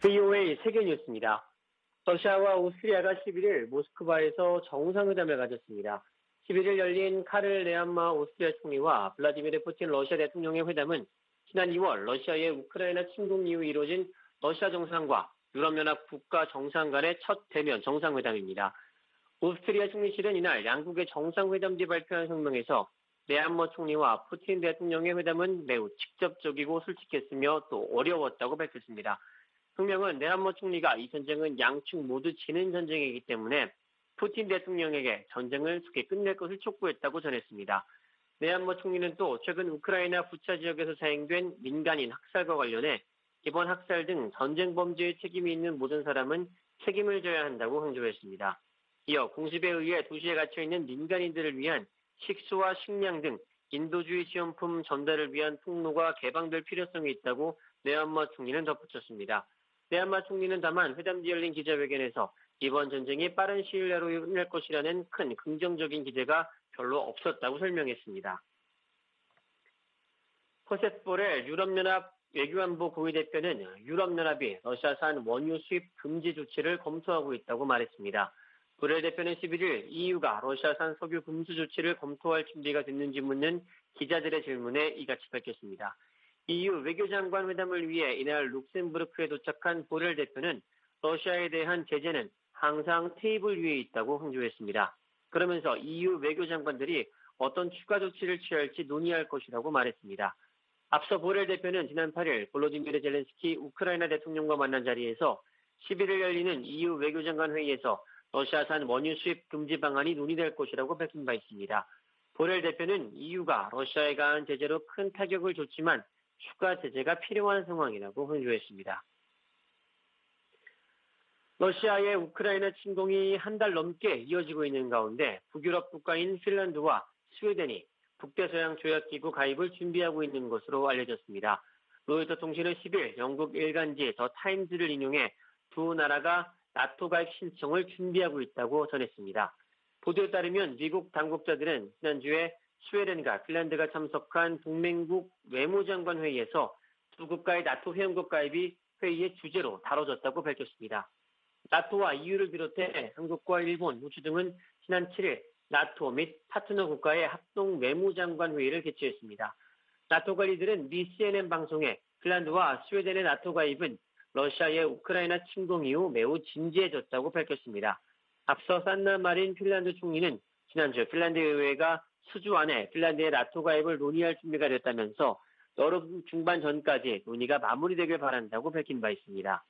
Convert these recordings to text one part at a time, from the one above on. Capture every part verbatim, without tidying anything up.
브이오에이 세계 뉴스입니다. 러시아와 오스트리아가 십일 일 모스크바에서 정상회담을 가졌습니다. 십일 일 열린 카를 네함마 오스트리아 총리와 블라디미르 푸틴 러시아 대통령의 회담은 지난 이월 러시아의 우크라이나 침공 이후 이루어진 러시아 정상과 유럽연합 국가 정상 간의 첫 대면 정상회담입니다. 오스트리아 총리실은 이날 양국의 정상회담 뒤 발표한 성명에서 네함마 총리와 푸틴 대통령의 회담은 매우 직접적이고 솔직했으며 또 어려웠다고 밝혔습니다. 성명은 네함마 총리가 이 전쟁은 양측 모두 지는 전쟁이기 때문에 푸틴 대통령에게 전쟁을 속히 끝낼 것을 촉구했다고 전했습니다. 네함마 총리는 또 최근 우크라이나 부차 지역에서 자행된 민간인 학살과 관련해 이번 학살 등 전쟁 범죄에 책임이 있는 모든 사람은 책임을 져야 한다고 강조했습니다. 이어 공습에 의해 도시에 갇혀있는 민간인들을 위한 식수와 식량 등 인도주의 지원품 전달을 위한 통로가 개방될 필요성이 있다고 네함마 총리는 덧붙였습니다. 네함마 총리는 다만 회담 뒤 열린 기자회견에서 이번 전쟁이 빠른 시일 내로 끝날 것이라는 큰 긍정적인 기대가 별로 없었다고 설명했습니다. 호셉 보렐 유럽연합 외교안보 고위대표는 유럽연합이 러시아산 원유 수입 금지 조치를 검토하고 있다고 말했습니다. 보렐 대표는 십일 일 이유가 러시아산 석유 금수 조치를 검토할 준비가 됐는지 묻는 기자들의 질문에 이같이 밝혔습니다. 이유 외교장관 회담을 위해 이날 룩셈부르크에 도착한 보렐 대표는 러시아에 대한 제재는 항상 테이블 위에 있다고 강조했습니다. 그러면서 이유 외교장관들이 어떤 추가 조치를 취할지 논의할 것이라고 말했습니다. 앞서 보렐 대표는 지난 팔 일 볼로디미르 젤렌스키 우크라이나 대통령과 만난 자리에서 십일 일 열리는 이유 외교장관 회의에서 러시아산 원유 수입 금지 방안이 논의될 것이라고 밝힌 바 있습니다. 보렐 대표는 이유가 러시아에 가한 제재로 큰 타격을 줬지만 추가 제재가 필요한 상황이라고 강조했습니다. 러시아의 우크라이나 침공이 한 달 넘게 이어지고 있는 가운데 북유럽 국가인 핀란드와 스웨덴이 북대서양 조약기구 가입을 준비하고 있는 것으로 알려졌습니다. 로이터 통신은 십 일 영국 일간지 더 타임즈를 인용해 두 나라가 나토 가입 신청을 준비하고 있다고 전했습니다. 보도에 따르면 미국 당국자들은 지난주에 스웨덴과 핀란드가 참석한 동맹국 외무장관 회의에서 두 국가의 나토 회원국 가입이 회의의 주제로 다뤄졌다고 밝혔습니다. 나토와 이유를 비롯해 한국과 일본, 호주 등은 지난 칠 일 나토 및 파트너 국가의 합동 외무장관 회의를 개최했습니다. 나토 관리들은 미 씨엔엔 방송에 핀란드와 스웨덴의 나토 가입은 러시아의 우크라이나 침공 이후 매우 진지해졌다고 밝혔습니다. 앞서 산나 마린 핀란드 총리는 지난주 핀란드 의회가 수주 안에 핀란드의 나토 가입을 논의할 준비가 됐다면서 여름 중반 전까지 논의가 마무리되길 바란다고 밝힌 바 있습니다.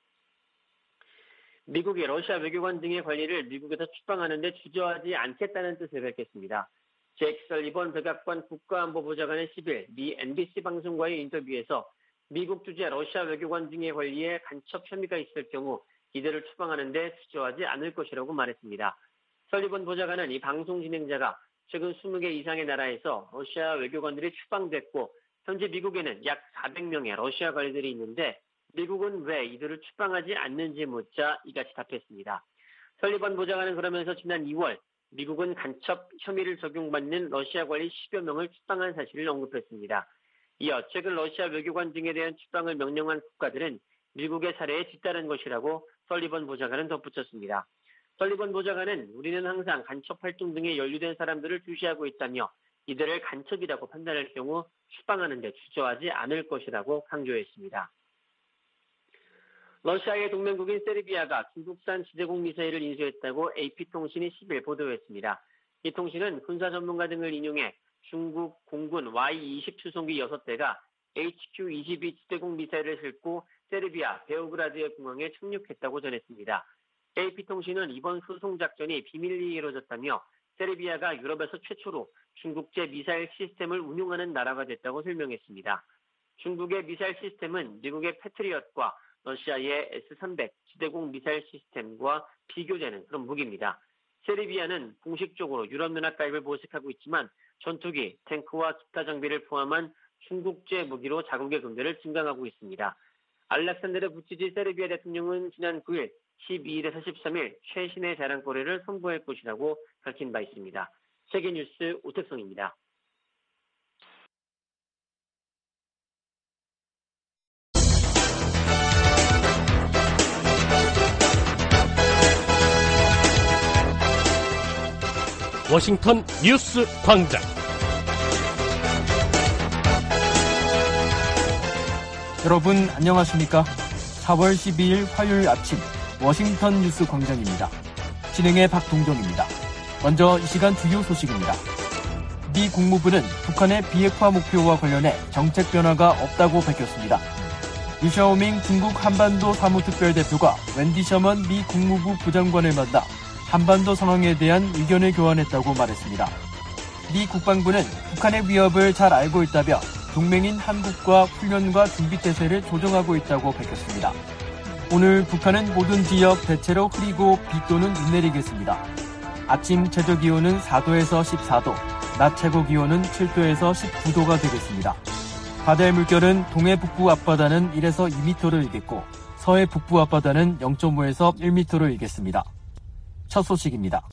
미국이 러시아 외교관 등의 관리를 미국에서 출방하는 데 주저하지 않겠다는 뜻을 밝혔습니다. 제이크 설리번 백악관 국가안보보좌관은 십 일 미 엔비씨 방송과의 인터뷰에서 미국 주재 러시아 외교관 등의 관리에 간첩 혐의가 있을 경우 이들을 추방하는 데 주저하지 않을 것이라고 말했습니다. 설리번 보좌관은 이 방송 진행자가 최근 이십 개 이상의 나라에서 러시아 외교관들이 추방됐고 현재 미국에는 약 사백 명의 러시아 관리들이 있는데 미국은 왜 이들을 추방하지 않는지 묻자 이같이 답했습니다. 설리번 보좌관은 그러면서 지난 이월 미국은 간첩 혐의를 적용받는 러시아 관리 십여 명을 추방한 사실을 언급했습니다. 이어 최근 러시아 외교관 등에 대한 추방을 명령한 국가들은 미국의 사례에 뒤따른 것이라고 설리번 보좌관은 덧붙였습니다. 설리번 보좌관은 우리는 항상 간첩 활동 등에 연루된 사람들을 주시하고 있다며 이들을 간첩이라고 판단할 경우 추방하는 데 주저하지 않을 것이라고 강조했습니다. 러시아의 동맹국인 세르비아가 중국산 지대공 미사일을 인수했다고 에이피통신이 십 일 보도했습니다. 이 통신은 군사 전문가 등을 인용해 중국 공군 와이 이십 수송기 여섯 대가 에이치큐 이십이 지대공 미사일을 싣고 세르비아 베오그라드의 공항에 착륙했다고 전했습니다. 에이피통신은 이번 수송작전이 비밀리에 이루어졌다며 세르비아가 유럽에서 최초로 중국제 미사일 시스템을 운용하는 나라가 됐다고 설명했습니다. 중국의 미사일 시스템은 미국의 패트리엇과 러시아의 에스 삼백 지대공 미사일 시스템과 비교되는 그런 무기입니다. 세르비아는 공식적으로 유럽연합 가입을 모색하고 있지만 전투기, 탱크와 기타 장비를 포함한 중국제 무기로 자국의 경제를 증강하고 있습니다. 알렉산드르 부치지 세르비아 대통령은 지난 구 일, 십이 일에서 십삼 일 최신의 자랑거리를 선보일 것이라고 밝힌 바 있습니다. 세계뉴스 오택성입니다. 워싱턴 뉴스 광장. 여러분 안녕하십니까? 사월 십이일 화요일 아침 워싱턴 뉴스 광장입니다. 진행의 박동정입니다. 먼저 이 시간 주요 소식입니다. 미 국무부는 북한의 비핵화 목표와 관련해 정책 변화가 없다고 밝혔습니다. 류샤오밍 중국 한반도 사무특별대표가 웬디 셔먼 미 국무부 부장관을 만나 한반도 상황에 대한 의견을 교환했다고 말했습니다. 미 국방부는 북한의 위협을 잘 알고 있다며 동맹인 한국과 훈련과 준비태세를 조정하고 있다고 밝혔습니다. 오늘 북한은 모든 지역 대체로 흐리고 비 또는 눈 내리겠습니다. 아침 최저기온은 사도에서 십사도, 낮 최고기온은 칠도에서 십구도가 되겠습니다. 바다의 물결은 동해 북부 앞바다는 일에서 이 미터를 일겠고 서해 북부 앞바다는 영점오에서 일 미터를 일겠습니다. 첫 소식입니다.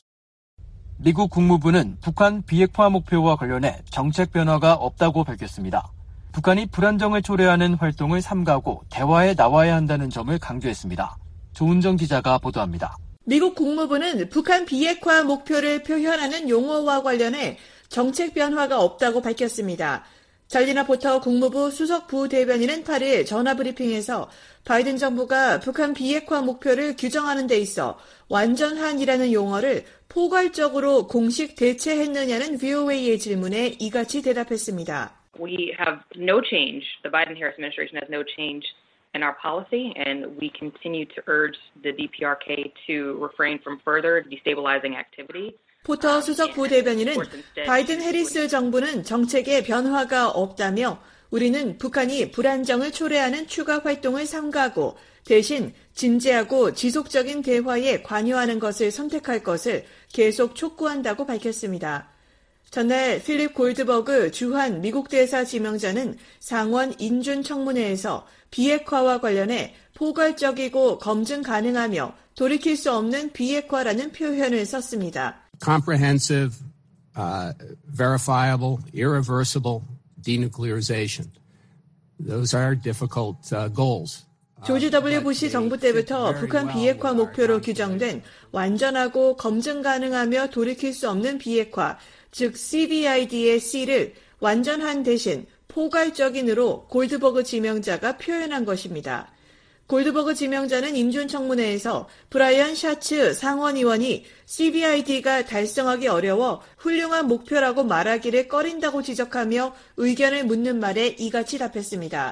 미국 국무부는 북한 비핵화 목표와 관련해 정책 변화가 없다고 밝혔습니다. 북한이 불안정을 초래하는 활동을 삼가고 대화에 나와야 한다는 점을 강조했습니다. 조은정 기자가 보도합니다. 미국 국무부는 북한 비핵화 목표를 표현하는 용어와 관련해 정책 변화가 없다고 밝혔습니다. 잘리나 포터 국무부 수석 부대변인은 팔일 전화브리핑에서 바이든 정부가 북한 비핵화 목표를 규정하는 데 있어 완전한이라는 용어를 포괄적으로 공식 대체했느냐는 브이오에이의 질문에 이같이 대답했습니다. We have no change. The Biden-Harris administration has no change in our policy, and we continue to urge the 디피아르케이 to refrain from further destabilizing activity. 포터 수석 부대변인은 바이든 해리스 정부는 정책에 변화가 없다며 우리는 북한이 불안정을 초래하는 추가 활동을 삼가고 대신 진지하고 지속적인 대화에 관여하는 것을 선택할 것을 계속 촉구한다고 밝혔습니다. 전날 필립 골드버그 주한 미국 대사 지명자는 상원 인준 청문회에서 비핵화와 관련해 포괄적이고 검증 가능하며 돌이킬 수 없는 비핵화라는 표현을 썼습니다. Comprehensive, uh, verifiable, irreversible denuclearization. Those are difficult uh, goals. 조지 더블유 부시 정부 때부터 북한 비핵화 목표로 규정된 완전하고 검증 가능하며 돌이킬 수 없는 비핵화, 즉 씨비아이디의 C를 완전한 대신 포괄적인으로 골드버그 지명자가 표현한 것입니다. 골드버그 지명자는 인준청문회에서 브라이언 샤츠 상원의원이 씨비아이디가 달성하기 어려워 훌륭한 목표라고 말하기를 꺼린다고 지적하며 의견을 묻는 말에 이같이 답했습니다.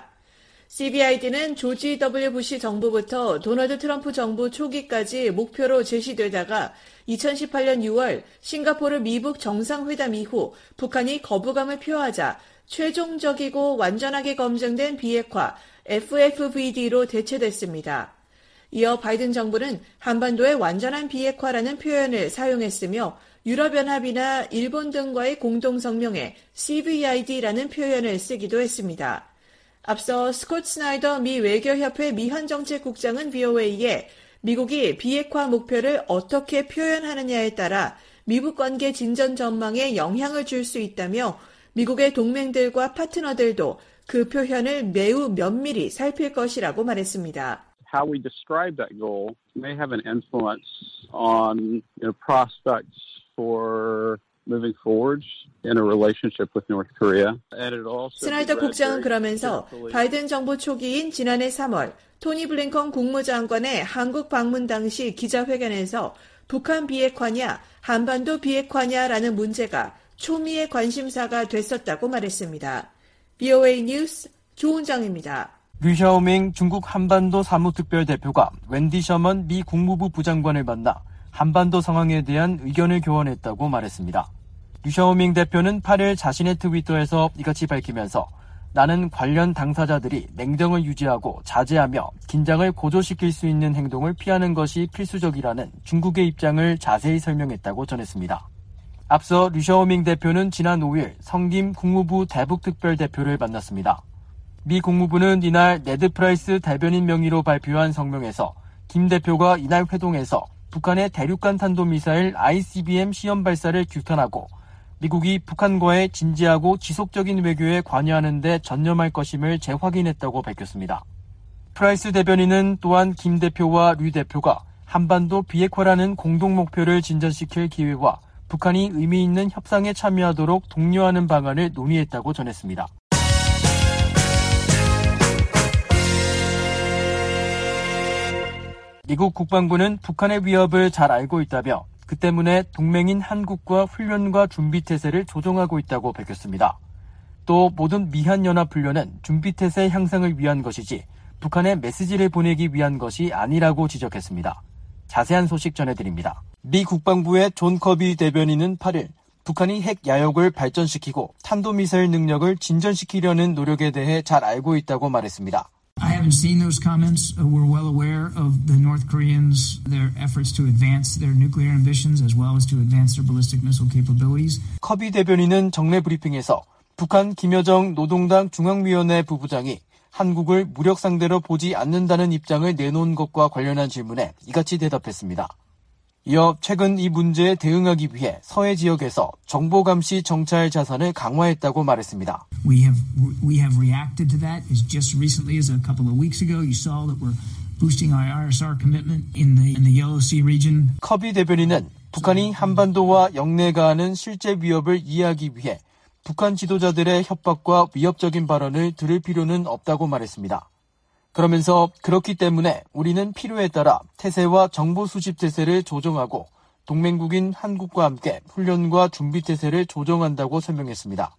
씨비아이디는 조지 더블유 부시 정부부터 도널드 트럼프 정부 초기까지 목표로 제시되다가 이천십팔년 유월 싱가포르 미북 정상회담 이후 북한이 거부감을 표하자 최종적이고 완전하게 검증된 비핵화 에프에프브이디로 대체됐습니다. 이어 바이든 정부는 한반도의 완전한 비핵화라는 표현을 사용했으며 유럽연합이나 일본 등과의 공동성명에 씨비아이디라는 표현을 쓰기도 했습니다. 앞서 스콧 스나이더 미 외교협회 미한정책국장은 브이오에이에 미국이 비핵화 목표를 어떻게 표현하느냐에 따라 미북 관계 진전 전망에 영향을 줄 수 있다며 미국의 동맹들과 파트너들도 그 표현을 매우 면밀히 살필 것이라고 말했습니다. How we describe that goal may have an influence on you know, prospects for moving forward in a relationship with North Korea. 스나이더 국장은 그러면서 바이든 정부 초기인 지난해 삼월 토니 블링컨 국무장관의 한국 방문 당시 기자회견에서 북한 비핵화냐 한반도 비핵화냐라는 문제가 초미의 관심사가 됐었다고 말했습니다. 브이오에이 뉴스 조은정입니다. 류샤오밍 중국 한반도 사무특별대표가 웬디 셔먼 미 국무부 부장관을 만나 한반도 상황에 대한 의견을 교환했다고 말했습니다. 류샤오밍 대표는 팔일 자신의 트위터에서 이같이 밝히면서 나는 관련 당사자들이 냉정을 유지하고 자제하며 긴장을 고조시킬 수 있는 행동을 피하는 것이 필수적이라는 중국의 입장을 자세히 설명했다고 전했습니다. 앞서 류샤오밍 대표는 지난 오일 성김 국무부 대북특별대표를 만났습니다. 미 국무부는 이날 네드 프라이스 대변인 명의로 발표한 성명에서 김 대표가 이날 회동에서 북한의 대륙간 탄도미사일 아이씨비엠 시험 발사를 규탄하고 미국이 북한과의 진지하고 지속적인 외교에 관여하는 데 전념할 것임을 재확인했다고 밝혔습니다. 프라이스 대변인은 또한 김 대표와 류 대표가 한반도 비핵화라는 공동 목표를 진전시킬 기회와 북한이 의미 있는 협상에 참여하도록 독려하는 방안을 논의했다고 전했습니다. 미국 국방부는 북한의 위협을 잘 알고 있다며 그 때문에 동맹인 한국과 훈련과 준비태세를 조정하고 있다고 밝혔습니다. 또 모든 미한연합훈련은 준비태세 향상을 위한 것이지 북한에 메시지를 보내기 위한 것이 아니라고 지적했습니다. 자세한 소식 전해드립니다. 미 국방부의 존 커비 대변인은 팔 일 북한이 핵 야욕을 발전시키고 탄도미사일 능력을 진전시키려는 노력에 대해 잘 알고 있다고 말했습니다. I haven't seen those comments. We're well aware of the North Koreans, their efforts to advance their nuclear ambitions as well as to advance their ballistic missile capabilities. 커비 대변인은 정례 브리핑에서 북한 김여정 노동당 중앙위원회 부부장이 한국을 무력 상대로 보지 않는다는 입장을 내놓은 것과 관련한 질문에 이같이 대답했습니다. 이어 최근 이 문제에 대응하기 위해 서해 지역에서 정보감시 정찰 자산을 강화했다고 말했습니다. We have we have reacted to that as just recently as a couple of weeks ago. You saw that we're boosting our R S R commitment in the in the Yellow Sea region. 커비 대변인은 북한이 한반도와 영내에 가하는 실제 위협을 이해하기 위해 북한 지도자들의 협박과 위협적인 발언을 들을 필요는 없다고 말했습니다. 그러면서 그렇기 때문에 우리는 필요에 따라 태세와 정보 수집 태세를 조정하고 동맹국인 한국과 함께 훈련과 준비 태세를 조정한다고 설명했습니다.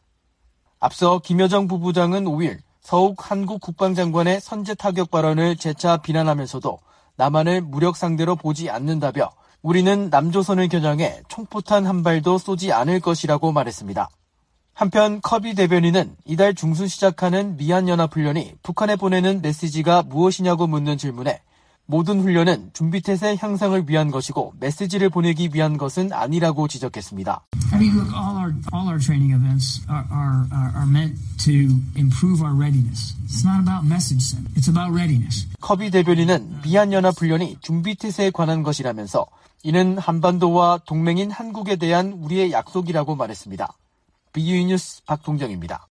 앞서 김여정 부부장은 오 일 서욱 한국 국방장관의 선제 타격 발언을 재차 비난하면서도 남한을 무력 상대로 보지 않는다며 우리는 남조선을 겨냥해 총포탄 한 발도 쏘지 않을 것이라고 말했습니다. 한편 커비 대변인은 이달 중순 시작하는 미한연합훈련이 북한에 보내는 메시지가 무엇이냐고 묻는 질문에 모든 훈련은 준비태세 향상을 위한 것이고 메시지를 보내기 위한 것은 아니라고 지적했습니다. I mean, look, all our all our training events are are are meant to improve our readiness. It's not about message send. It's about readiness. 커비 대변인은 미한연합훈련이 준비태세에 관한 것이라면서 이는 한반도와 동맹인 한국에 대한 우리의 약속이라고 말했습니다. 비유이 뉴스 박동정입니다.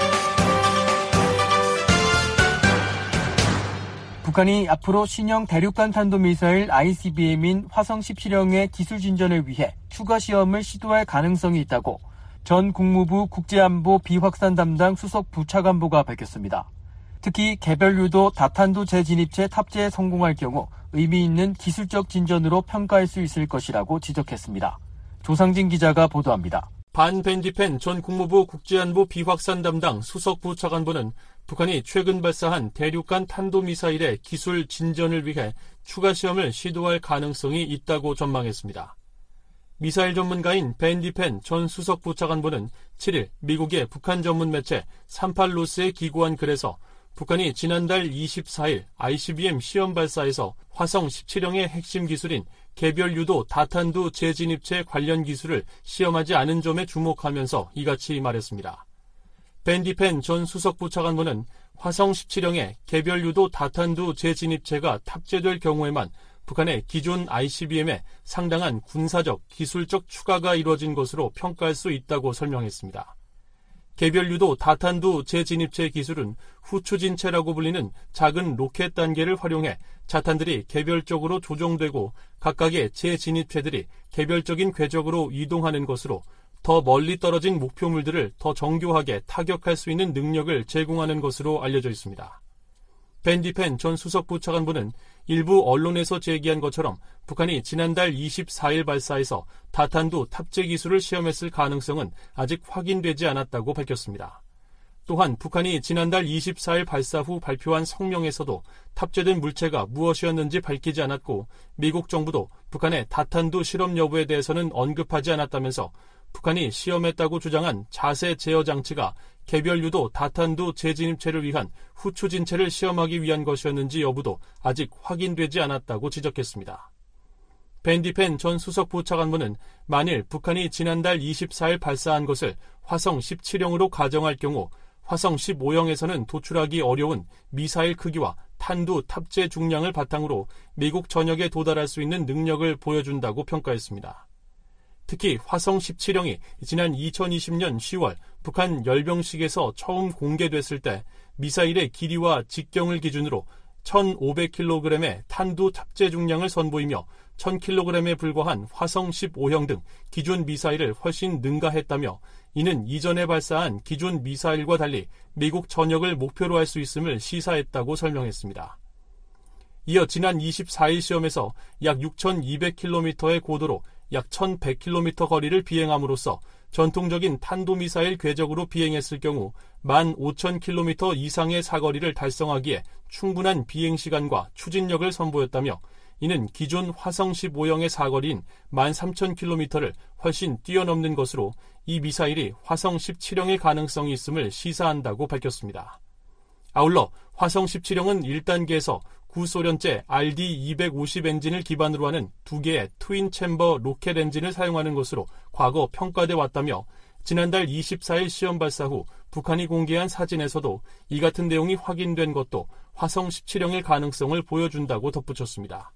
북한이 앞으로 신형 대륙간 탄도미사일 아이씨비엠인 화성 십칠형의 기술 진전을 위해 추가 시험을 시도할 가능성이 있다고 전 국무부 국제안보 비확산 담당 수석 부차관보가 밝혔습니다. 특히 개별 유도 다탄두 재진입체 탑재에 성공할 경우 의미 있는 기술적 진전으로 평가할 수 있을 것이라고 지적했습니다. 조상진 기자가 보도합니다. 반 벤디펜 전 국무부 국제안보 비확산 담당 수석 부차관보는 북한이 최근 발사한 대륙간 탄도미사일의 기술 진전을 위해 추가 시험을 시도할 가능성이 있다고 전망했습니다. 미사일 전문가인 벤디펜 전 수석 부차관보는 칠 일 미국의 북한 전문 매체 삼팔로스에 기고한 글에서 북한이 지난달 이십사 일 아이씨비엠 시험 발사에서 화성 십칠형의 핵심 기술인 개별 유도 다탄두 재진입체 관련 기술을 시험하지 않은 점에 주목하면서 이같이 말했습니다. 벤디펜 전 수석부 차관보는 화성 십칠형의 개별 유도 다탄두 재진입체가 탑재될 경우에만 북한의 기존 아이씨비엠에 상당한 군사적, 기술적 추가가 이루어진 것으로 평가할 수 있다고 설명했습니다. 개별 유도 다탄두 재진입체 기술은 후추진체라고 불리는 작은 로켓 단계를 활용해 자탄들이 개별적으로 조종되고 각각의 재진입체들이 개별적인 궤적으로 이동하는 것으로 더 멀리 떨어진 목표물들을 더 정교하게 타격할 수 있는 능력을 제공하는 것으로 알려져 있습니다. 벤디펜 전 수석부 차관보는 일부 언론에서 제기한 것처럼 북한이 지난달 이십사 일 발사해서 다탄두 탑재 기술을 시험했을 가능성은 아직 확인되지 않았다고 밝혔습니다. 또한 북한이 지난달 이십사 일 발사 후 발표한 성명에서도 탑재된 물체가 무엇이었는지 밝히지 않았고 미국 정부도 북한의 다탄두 실험 여부에 대해서는 언급하지 않았다면서 북한이 시험했다고 주장한 자세 제어 장치가 개별 유도 다탄두 재진입체를 위한 후추진체를 시험하기 위한 것이었는지 여부도 아직 확인되지 않았다고 지적했습니다. 벤디펜 전 수석부 차관보는 만일 북한이 지난달 이십사 일 발사한 것을 화성 십칠형으로 가정할 경우 화성 십오형에서는 도출하기 어려운 미사일 크기와 탄두 탑재 중량을 바탕으로 미국 전역에 도달할 수 있는 능력을 보여준다고 평가했습니다. 특히 화성 십칠형이 지난 이천이십년 시월 북한 열병식에서 처음 공개됐을 때 미사일의 길이와 직경을 기준으로 천오백 킬로그램의 탄두 탑재 중량을 선보이며 천 킬로그램에 불과한 화성 십오형 등 기존 미사일을 훨씬 능가했다며 이는 이전에 발사한 기존 미사일과 달리 미국 전역을 목표로 할 수 있음을 시사했다고 설명했습니다. 이어 지난 이십사일 시험에서 약 육천이백 킬로미터의 고도로 약 천백 킬로미터 거리를 비행함으로써 전통적인 탄도미사일 궤적으로 비행했을 경우 만 오천 킬로미터 이상의 사거리를 달성하기에 충분한 비행시간과 추진력을 선보였다며 이는 기존 화성 십오형의 사거리인 만 삼천 킬로미터를 훨씬 뛰어넘는 것으로 이 미사일이 화성 십칠형의 가능성이 있음을 시사한다고 밝혔습니다. 아울러 화성 십칠형은 일 단계에서 구소련제 알디 이백오십 엔진을 기반으로 하는 두 개의 트윈 챔버 로켓 엔진을 사용하는 것으로 과거 평가돼 왔다며 지난달 이십사일 시험 발사 후 북한이 공개한 사진에서도 이 같은 내용이 확인된 것도 화성 십칠형의 가능성을 보여준다고 덧붙였습니다.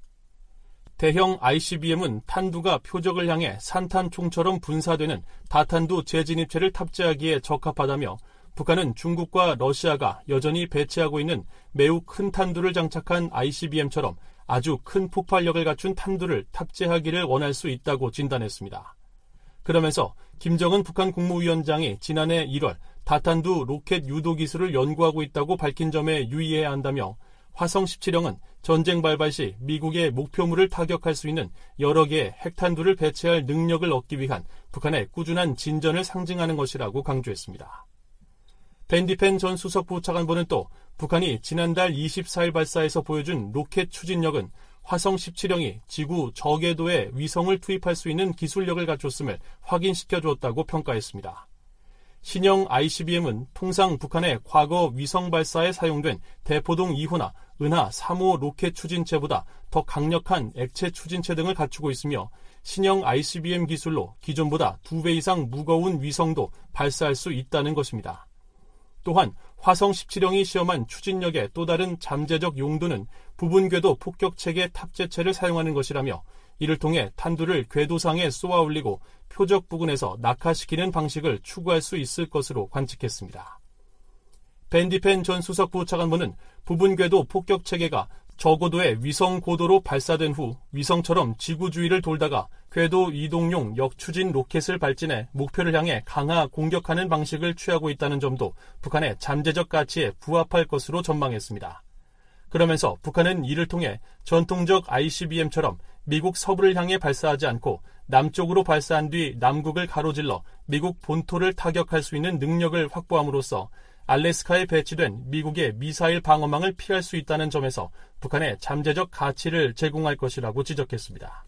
대형 아이씨비엠은 탄두가 표적을 향해 산탄총처럼 분사되는 다탄두 재진입체를 탑재하기에 적합하다며 북한은 중국과 러시아가 여전히 배치하고 있는 매우 큰 탄두를 장착한 아이씨비엠처럼 아주 큰 폭발력을 갖춘 탄두를 탑재하기를 원할 수 있다고 진단했습니다. 그러면서 김정은 북한 국무위원장이 지난해 일월 다탄두 로켓 유도 기술을 연구하고 있다고 밝힌 점에 유의해야 한다며 화성 십칠형은 전쟁 발발 시 미국의 목표물을 타격할 수 있는 여러 개의 핵탄두를 배치할 능력을 얻기 위한 북한의 꾸준한 진전을 상징하는 것이라고 강조했습니다. 밴디펜 전 수석부 차관보는 또 북한이 지난달 이십사일 발사에서 보여준 로켓 추진력은 화성 십칠형이 지구 저궤도에 위성을 투입할 수 있는 기술력을 갖췄음을 확인시켜 주었다고 평가했습니다. 신형 아이씨비엠은 통상 북한의 과거 위성 발사에 사용된 대포동 이호나 은하 삼호 로켓 추진체보다 더 강력한 액체 추진체 등을 갖추고 있으며 신형 아이씨비엠 기술로 기존보다 두 배 이상 무거운 위성도 발사할 수 있다는 것입니다. 또한 화성 십칠형이 시험한 추진력의 또 다른 잠재적 용도는 부분 궤도 폭격체계 탑재체를 사용하는 것이라며 이를 통해 탄두를 궤도상에 쏘아 올리고 표적 부근에서 낙하시키는 방식을 추구할 수 있을 것으로 관측했습니다. 밴디펜 전 수석부 차관보는 부분 궤도 폭격체계가 저고도의 위성 고도로 발사된 후 위성처럼 지구 주위를 돌다가 궤도 이동용 역추진 로켓을 발진해 목표를 향해 강화 공격하는 방식을 취하고 있다는 점도 북한의 잠재적 가치에 부합할 것으로 전망했습니다. 그러면서 북한은 이를 통해 전통적 아이씨비엠처럼 미국 서부를 향해 발사하지 않고 남쪽으로 발사한 뒤 남극을 가로질러 미국 본토를 타격할 수 있는 능력을 확보함으로써 알래스카에 배치된 미국의 미사일 방어망을 피할 수 있다는 점에서 북한의 잠재적 가치를 제공할 것이라고 지적했습니다.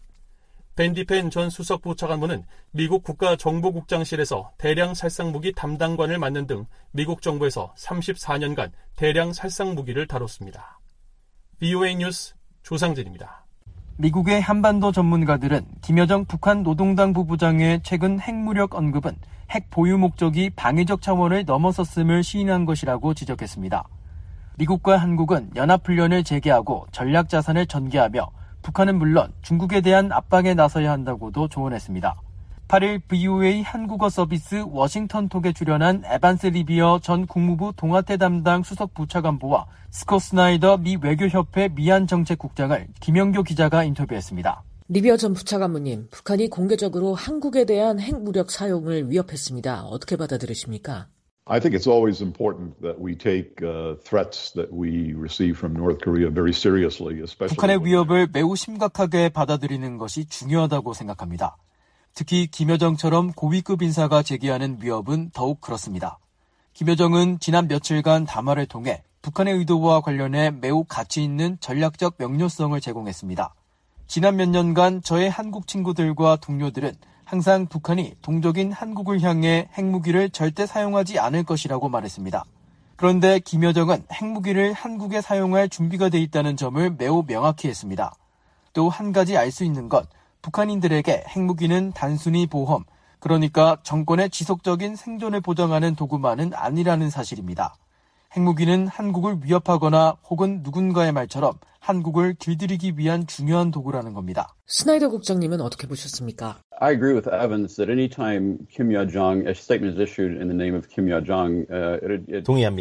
밴디펜 전 수석부 차관보는 미국 국가정보국장실에서 대량 살상무기 담당관을 맡는 등 미국 정부에서 삼십사년간 대량 살상무기를 다뤘습니다. 브이오에이 뉴스 조상진입니다. 미국의 한반도 전문가들은 김여정 북한 노동당 부부장의 최근 핵무력 언급은 핵 보유 목적이 방위적 차원을 넘어섰음을 시인한 것이라고 지적했습니다. 미국과 한국은 연합훈련을 재개하고 전략자산을 전개하며 북한은 물론 중국에 대한 압박에 나서야 한다고도 조언했습니다. 팔일 브이오에이 한국어 서비스 워싱턴톡에 출연한 에반스 리비어 전 국무부 동아태 담당 수석 부차관보와 스콧 스나이더 미 외교협회 미안정책국장을 김영교 기자가 인터뷰했습니다. 리비어 전 부차관무님, 북한이 공개적으로 한국에 대한 핵무력 사용을 위협했습니다. 어떻게 받아들이십니까? I think it's always important that we take uh, threats that we receive from North Korea very seriously, especially 북한의 위협을 매우 심각하게 받아들이는 것이 중요하다고 생각합니다. 특히 김여정처럼 고위급 인사가 제기하는 위협은 더욱 그렇습니다. 김여정은 지난 며칠간 담화를 통해 북한의 의도와 관련해 매우 가치 있는 전략적 명료성을 제공했습니다. 지난 몇 년간 저의 한국 친구들과 동료들은 항상 북한이 동족인 한국을 향해 핵무기를 절대 사용하지 않을 것이라고 말했습니다. 그런데 김여정은 핵무기를 한국에 사용할 준비가 돼 있다는 점을 매우 명확히 했습니다. 또 한 가지 알 수 있는 것, 북한인들에게 핵무기는 단순히 보험, 그러니까 정권의 지속적인 생존을 보장하는 도구만은 아니라는 사실입니다. 핵무기는 한국을 위협하거나 혹은 누군가의 말처럼 한국을 길들이기 위한 중요한 도구라는 겁니다. 스나이더 국장님은 어떻게 보셨습니까? I agree with Evans that any time Kim Yo-jong, a statement is issued in the name of Kim Yo-jong, uh, it, it... 동의합니다.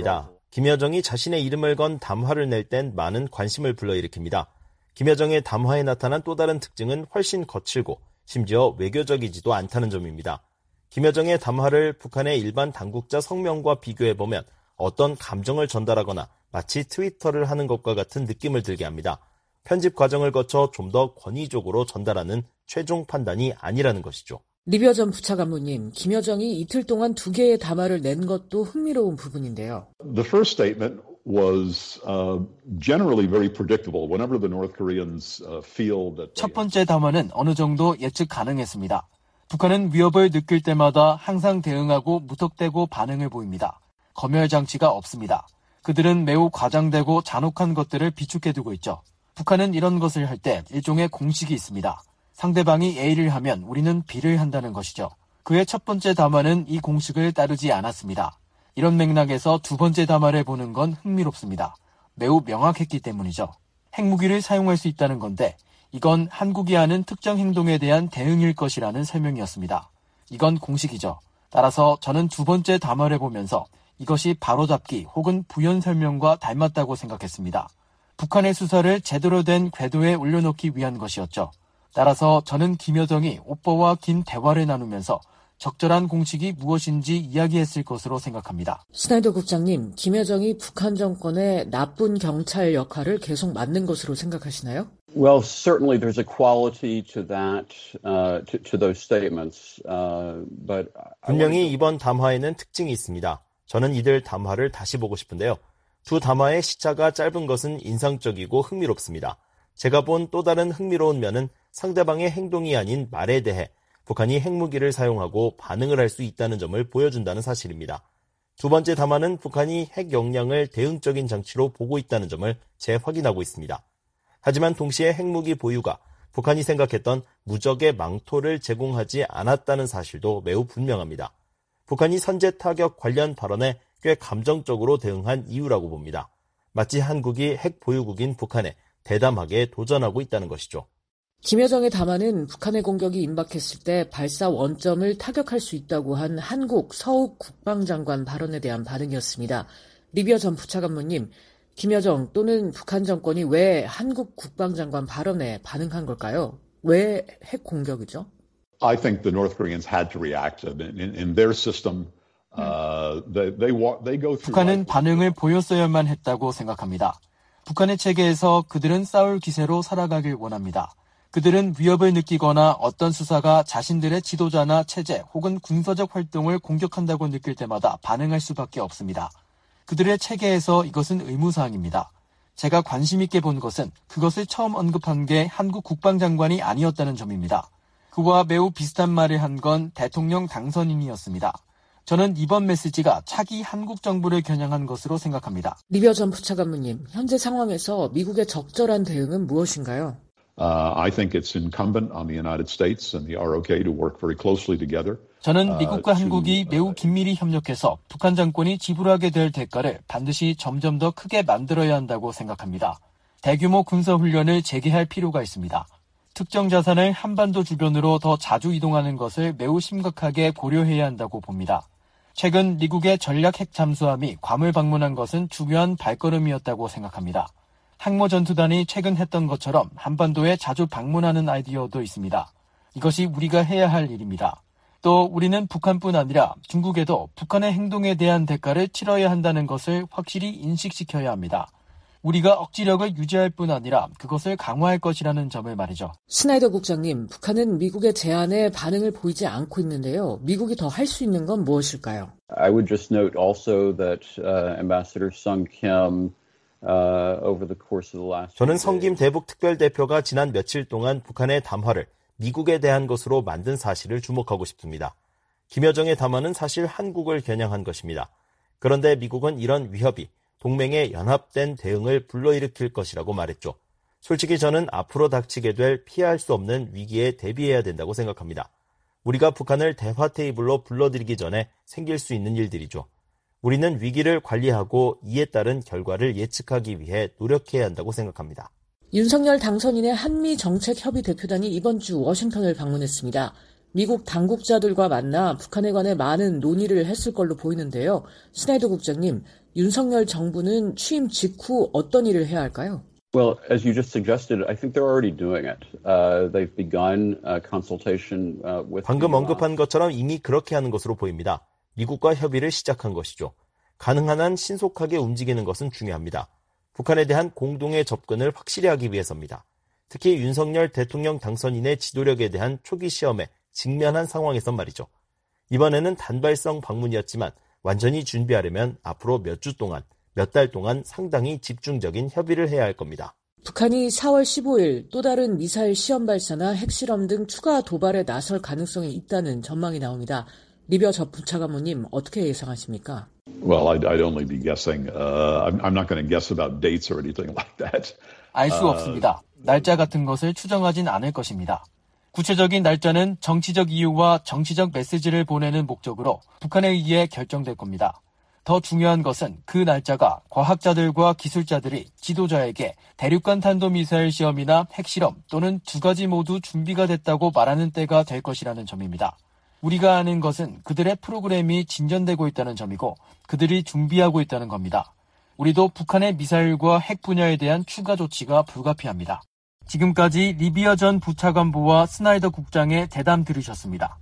김여정이 자신의 이름을 건 담화를 낼 땐 많은 관심을 불러일으킵니다. 김여정의 담화에 나타난 또 다른 특징은 훨씬 거칠고 심지어 외교적이지도 않다는 점입니다. 김여정의 담화를 북한의 일반 당국자 성명과 비교해보면 어떤 감정을 전달하거나 마치 트위터를 하는 것과 같은 느낌을 들게 합니다. 편집 과정을 거쳐 좀 더 권위적으로 전달하는 최종 판단이 아니라는 것이죠. 리비어 전 부차관무님, 김여정이 이틀 동안 두 개의 담화를 낸 것도 흥미로운 부분인데요. The first statement was uh, generally very predictable. Whenever the North Koreans uh, feel that 첫 번째 담화는 어느 정도 예측 가능했습니다. 북한은 위협을 느낄 때마다 항상 대응하고 무턱대고 반응을 보입니다. 검열 장치가 없습니다. 그들은 매우 과장되고 잔혹한 것들을 비축해두고 있죠. 북한은 이런 것을 할 때 일종의 공식이 있습니다. 상대방이 A를 하면 우리는 B를 한다는 것이죠. 그의 첫 번째 담화는 이 공식을 따르지 않았습니다. 이런 맥락에서 두 번째 담화를 보는 건 흥미롭습니다. 매우 명확했기 때문이죠. 핵무기를 사용할 수 있다는 건데 이건 한국이 하는 특정 행동에 대한 대응일 것이라는 설명이었습니다. 이건 공식이죠. 따라서 저는 두 번째 담화를 보면서 이것이 바로잡기 혹은 부연 설명과 닮았다고 생각했습니다. 북한의 수사를 제대로 된 궤도에 올려놓기 위한 것이었죠. 따라서 저는 김여정이 오빠와 긴 대화를 나누면서 적절한 공식이 무엇인지 이야기했을 것으로 생각합니다. 스나이더 국장님, 김여정이 북한 정권의 나쁜 경찰 역할을 계속 맡는 것으로 생각하시나요? Well, certainly there's a quality to that, uh, to, to those statements, uh, but 분명히 이번 담화에는 특징이 있습니다. 저는 이들 담화를 다시 보고 싶은데요. 두 담화의 시차가 짧은 것은 인상적이고 흥미롭습니다. 제가 본 또 다른 흥미로운 면은 상대방의 행동이 아닌 말에 대해 북한이 핵무기를 사용하고 반응을 할 수 있다는 점을 보여준다는 사실입니다. 두 번째 담화는 북한이 핵 역량을 대응적인 장치로 보고 있다는 점을 재확인하고 있습니다. 하지만 동시에 핵무기 보유가 북한이 생각했던 무적의 망토를 제공하지 않았다는 사실도 매우 분명합니다. 북한이 선제 타격 관련 발언에 꽤 감정적으로 대응한 이유라고 봅니다. 마치 한국이 핵 보유국인 북한에 대담하게 도전하고 있다는 것이죠. 김여정의 담화는 북한의 공격이 임박했을 때 발사 원점을 타격할 수 있다고 한 한국 서욱 국방장관 발언에 대한 반응이었습니다. 리비어 전 부차관무님, 김여정 또는 북한 정권이 왜 한국 국방장관 발언에 반응한 걸까요? 왜 핵 공격이죠? I think the North Koreans had to react in, in, in their system. Uh, they, they, they go through. 북한은 반응을 보였어야만 했다고 생각합니다. 북한의 체계에서 그들은 싸울 기세로 살아가길 원합니다. 그들은 위협을 느끼거나 어떤 수사가 자신들의 지도자나 체제 혹은 군사적 활동을 공격한다고 느낄 때마다 반응할 수밖에 없습니다. 그들의 체계에서 이것은 의무사항입니다. 제가 관심 있게 본 것은 그것을 처음 언급한 게 한국 국방장관이 아니었다는 점입니다. 그와 매우 비슷한 말을 한 건 대통령 당선인이었습니다. 저는 이번 메시지가 차기 한국 정부를 겨냥한 것으로 생각합니다. 리비어 전 부차관무님, 현재 상황에서 미국의 적절한 대응은 무엇인가요? Uh, I think it's incumbent on the United States and the R O K to work very closely together. 저는 미국과 한국이 매우 긴밀히 협력해서 북한 정권이 지불하게 될 대가를 반드시 점점 더 크게 만들어야 한다고 생각합니다. 대규모 군사훈련을 재개할 필요가 있습니다. 특정 자산을 한반도 주변으로 더 자주 이동하는 것을 매우 심각하게 고려해야 한다고 봅니다. 최근 미국의 전략 핵 잠수함이 괌을 방문한 것은 중요한 발걸음이었다고 생각합니다. 항모전투단이 최근 했던 것처럼 한반도에 자주 방문하는 아이디어도 있습니다. 이것이 우리가 해야 할 일입니다. 또 우리는 북한뿐 아니라 중국에도 북한의 행동에 대한 대가를 치러야 한다는 것을 확실히 인식시켜야 합니다. 우리가 억지력을 유지할 뿐 아니라 그것을 강화할 것이라는 점을 말이죠. 스나이더 국장님, 북한은 미국의 제안에 반응을 보이지 않고 있는데요. 미국이 더 할 수 있는 건 무엇일까요? I would just note also that uh, Ambassador Sung Kim uh, over the course of the last 저는 성김 대북 특별대표가 지난 며칠 동안 북한의 담화를 미국에 대한 것으로 만든 사실을 주목하고 싶습니다. 김여정의 담화는 사실 한국을 겨냥한 것입니다. 그런데 미국은 이런 위협이 동맹의 연합된 대응을 불러일으킬 것이라고 말했죠. 솔직히 저는 앞으로 닥치게 될 피할 수 없는 위기에 대비해야 된다고 생각합니다. 우리가 북한을 대화 테이블로 불러들이기 전에 생길 수 있는 일들이죠. 우리는 위기를 관리하고 이에 따른 결과를 예측하기 위해 노력해야 한다고 생각합니다. 윤석열 당선인의 한미정책협의 대표단이 이번 주 워싱턴을 방문했습니다. 미국 당국자들과 만나 북한에 관해 많은 논의를 했을 걸로 보이는데요. 스나이더 국장님, 윤석열 정부는 취임 직후 어떤 일을 해야 할까요? Well, as you just suggested, I think they're already doing it. Uh, they've begun a consultation uh, with. 방금 언급한 것처럼 이미 그렇게 하는 것으로 보입니다. 미국과 협의를 시작한 것이죠. 가능한 한 신속하게 움직이는 것은 중요합니다. 북한에 대한 공동의 접근을 확실히 하기 위해서입니다. 특히 윤석열 대통령 당선인의 지도력에 대한 초기 시험에 직면한 상황에선 말이죠. 이번에는 단발성 방문이었지만 완전히 준비하려면 앞으로 몇 주 동안, 몇 달 동안 상당히 집중적인 협의를 해야 할 겁니다. 북한이 사월 십오일 또 다른 미사일 시험 발사나 핵실험 등 추가 도발에 나설 가능성이 있다는 전망이 나옵니다. 리벼 전 부차관모님 어떻게 예상하십니까? Well, I'd, I'd only be guessing. Uh, I'm, I'm not going to guess about dates or anything like that. 알 수 없습니다. 날짜 같은 것을 추정하진 않을 것입니다. 구체적인 날짜는 정치적 이유와 정치적 메시지를 보내는 목적으로 북한에 의해 결정될 겁니다. 더 중요한 것은 그 날짜가 과학자들과 기술자들이 지도자에게 대륙간 탄도미사일 시험이나 핵실험 또는 두 가지 모두 준비가 됐다고 말하는 때가 될 것이라는 점입니다. 우리가 아는 것은 그들의 프로그램이 진전되고 있다는 점이고 그들이 준비하고 있다는 겁니다. 우리도 북한의 미사일과 핵 분야에 대한 추가 조치가 불가피합니다. 지금까지 리비어 전 부차관보와 스나이더 국장의 대담 들으셨습니다.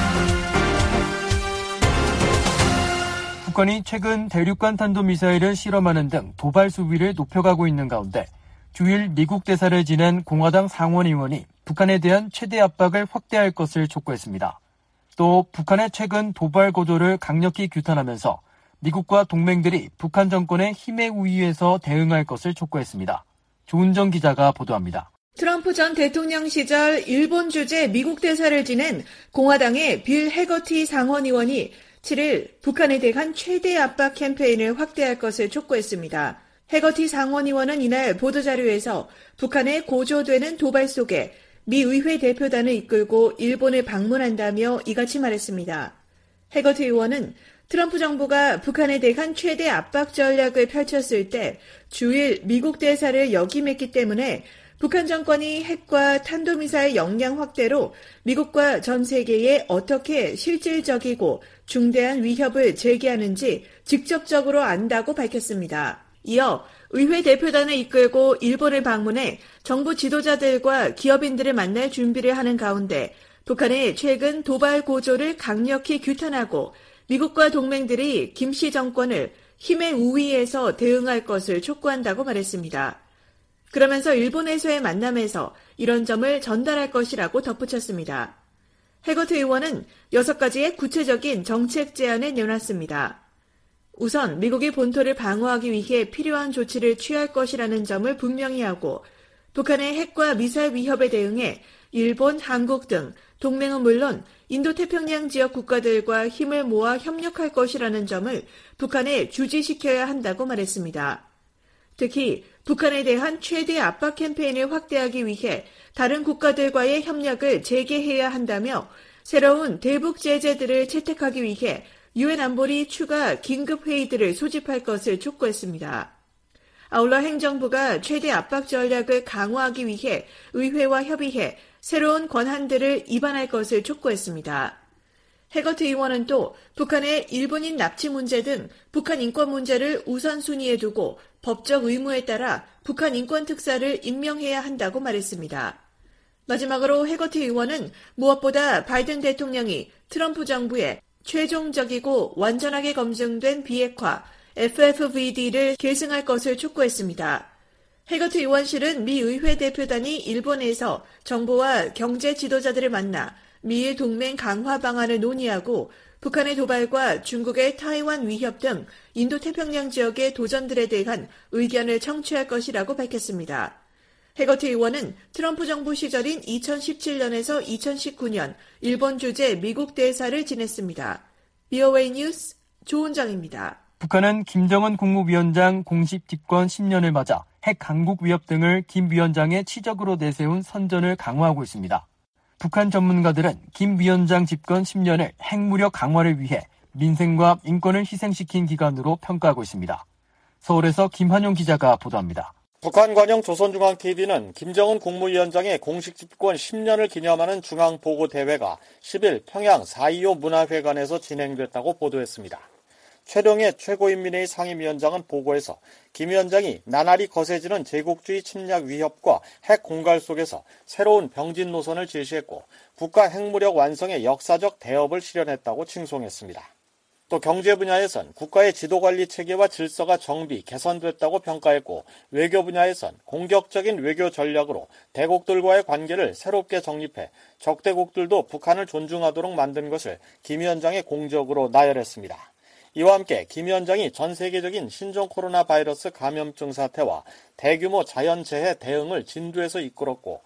북한이 최근 대륙간 탄도미사일을 실험하는 등 도발 수위를 높여가고 있는 가운데 주일 미국 대사를 지낸 공화당 상원의원이 북한에 대한 최대 압박을 확대할 것을 촉구했습니다. 또 북한의 최근 도발 고조를 강력히 규탄하면서 미국과 동맹들이 북한 정권의 힘의 우위에서 대응할 것을 촉구했습니다. 조은정 기자가 보도합니다. 트럼프 전 대통령 시절 일본 주재 미국 대사를 지낸 공화당의 빌 해거티 상원의원이 칠일 북한에 대한 최대 압박 캠페인을 확대할 것을 촉구했습니다. 해거티 상원의원은 이날 보도자료에서 북한의 고조되는 도발 속에 미 의회 대표단을 이끌고 일본을 방문한다며 이같이 말했습니다. 해거티 의원은 트럼프 정부가 북한에 대한 최대 압박 전략을 펼쳤을 때 주일 미국 대사를 역임했기 때문에 북한 정권이 핵과 탄도미사일 역량 확대로 미국과 전 세계에 어떻게 실질적이고 중대한 위협을 제기하는지 직접적으로 안다고 밝혔습니다. 이어 의회 대표단을 이끌고 일본을 방문해 정부 지도자들과 기업인들을 만날 준비를 하는 가운데 북한의 최근 도발 고조를 강력히 규탄하고 미국과 동맹들이 김씨 정권을 힘의 우위에서 대응할 것을 촉구한다고 말했습니다. 그러면서 일본에서의 만남에서 이런 점을 전달할 것이라고 덧붙였습니다. 해거트 의원은 여섯 가지의 구체적인 정책 제안을 내놨습니다. 우선 미국이 본토를 방어하기 위해 필요한 조치를 취할 것이라는 점을 분명히 하고 북한의 핵과 미사일 위협에 대응해 일본, 한국 등 동맹은 물론 인도태평양 지역 국가들과 힘을 모아 협력할 것이라는 점을 북한에 주지시켜야 한다고 말했습니다. 특히 북한에 대한 최대 압박 캠페인을 확대하기 위해 다른 국가들과의 협력을 재개해야 한다며 새로운 대북 제재들을 채택하기 위해 유엔 안보리 추가 긴급회의들을 소집할 것을 촉구했습니다. 아울러 행정부가 최대 압박 전략을 강화하기 위해 의회와 협의해 새로운 권한들을 입안할 것을 촉구했습니다. 해거트 의원은 또 북한의 일본인 납치 문제 등 북한 인권 문제를 우선순위에 두고 법적 의무에 따라 북한 인권 특사를 임명해야 한다고 말했습니다. 마지막으로 해거트 의원은 무엇보다 바이든 대통령이 트럼프 정부의 최종적이고 완전하게 검증된 비핵화 에프에프브이디를 계승할 것을 촉구했습니다. 해거트 의원실은 미 의회 대표단이 일본에서 정부와 경제 지도자들을 만나 미일 동맹 강화 방안을 논의하고 북한의 도발과 중국의 타이완 위협 등 인도태평양 지역의 도전들에 대한 의견을 청취할 것이라고 밝혔습니다. 해거트 의원은 트럼프 정부 시절인 이천십칠년에서 이천십구년 일본 주재 미국 대사를 지냈습니다. 비오에이 뉴스 조은정입니다. 북한은 김정은 국무위원장 공식 집권 십 년을 맞아 핵 강국 위협 등을 김 위원장의 치적으로 내세운 선전을 강화하고 있습니다. 북한 전문가들은 김 위원장 집권 십 년을 핵무력 강화를 위해 민생과 인권을 희생시킨 기간으로 평가하고 있습니다. 서울에서 김한용 기자가 보도합니다. 북한 관영 조선중앙티비는 김정은 국무위원장의 공식 집권 십 년을 기념하는 중앙보고대회가 십 일 평양 사이오 문화회관에서 진행됐다고 보도했습니다. 최룡해 최고인민회의 상임위원장은 보고에서 김 위원장이 나날이 거세지는 제국주의 침략 위협과 핵 공갈 속에서 새로운 병진 노선을 제시했고 국가 핵무력 완성의 역사적 대업을 실현했다고 칭송했습니다. 또 경제 분야에선 국가의 지도관리 체계와 질서가 정비, 개선됐다고 평가했고 외교 분야에선 공격적인 외교 전략으로 대국들과의 관계를 새롭게 정립해 적대국들도 북한을 존중하도록 만든 것을 김 위원장의 공적으로 나열했습니다. 이와 함께 김 위원장이 전 세계적인 신종 코로나 바이러스 감염증 사태와 대규모 자연재해 대응을 진두에서 이끌었고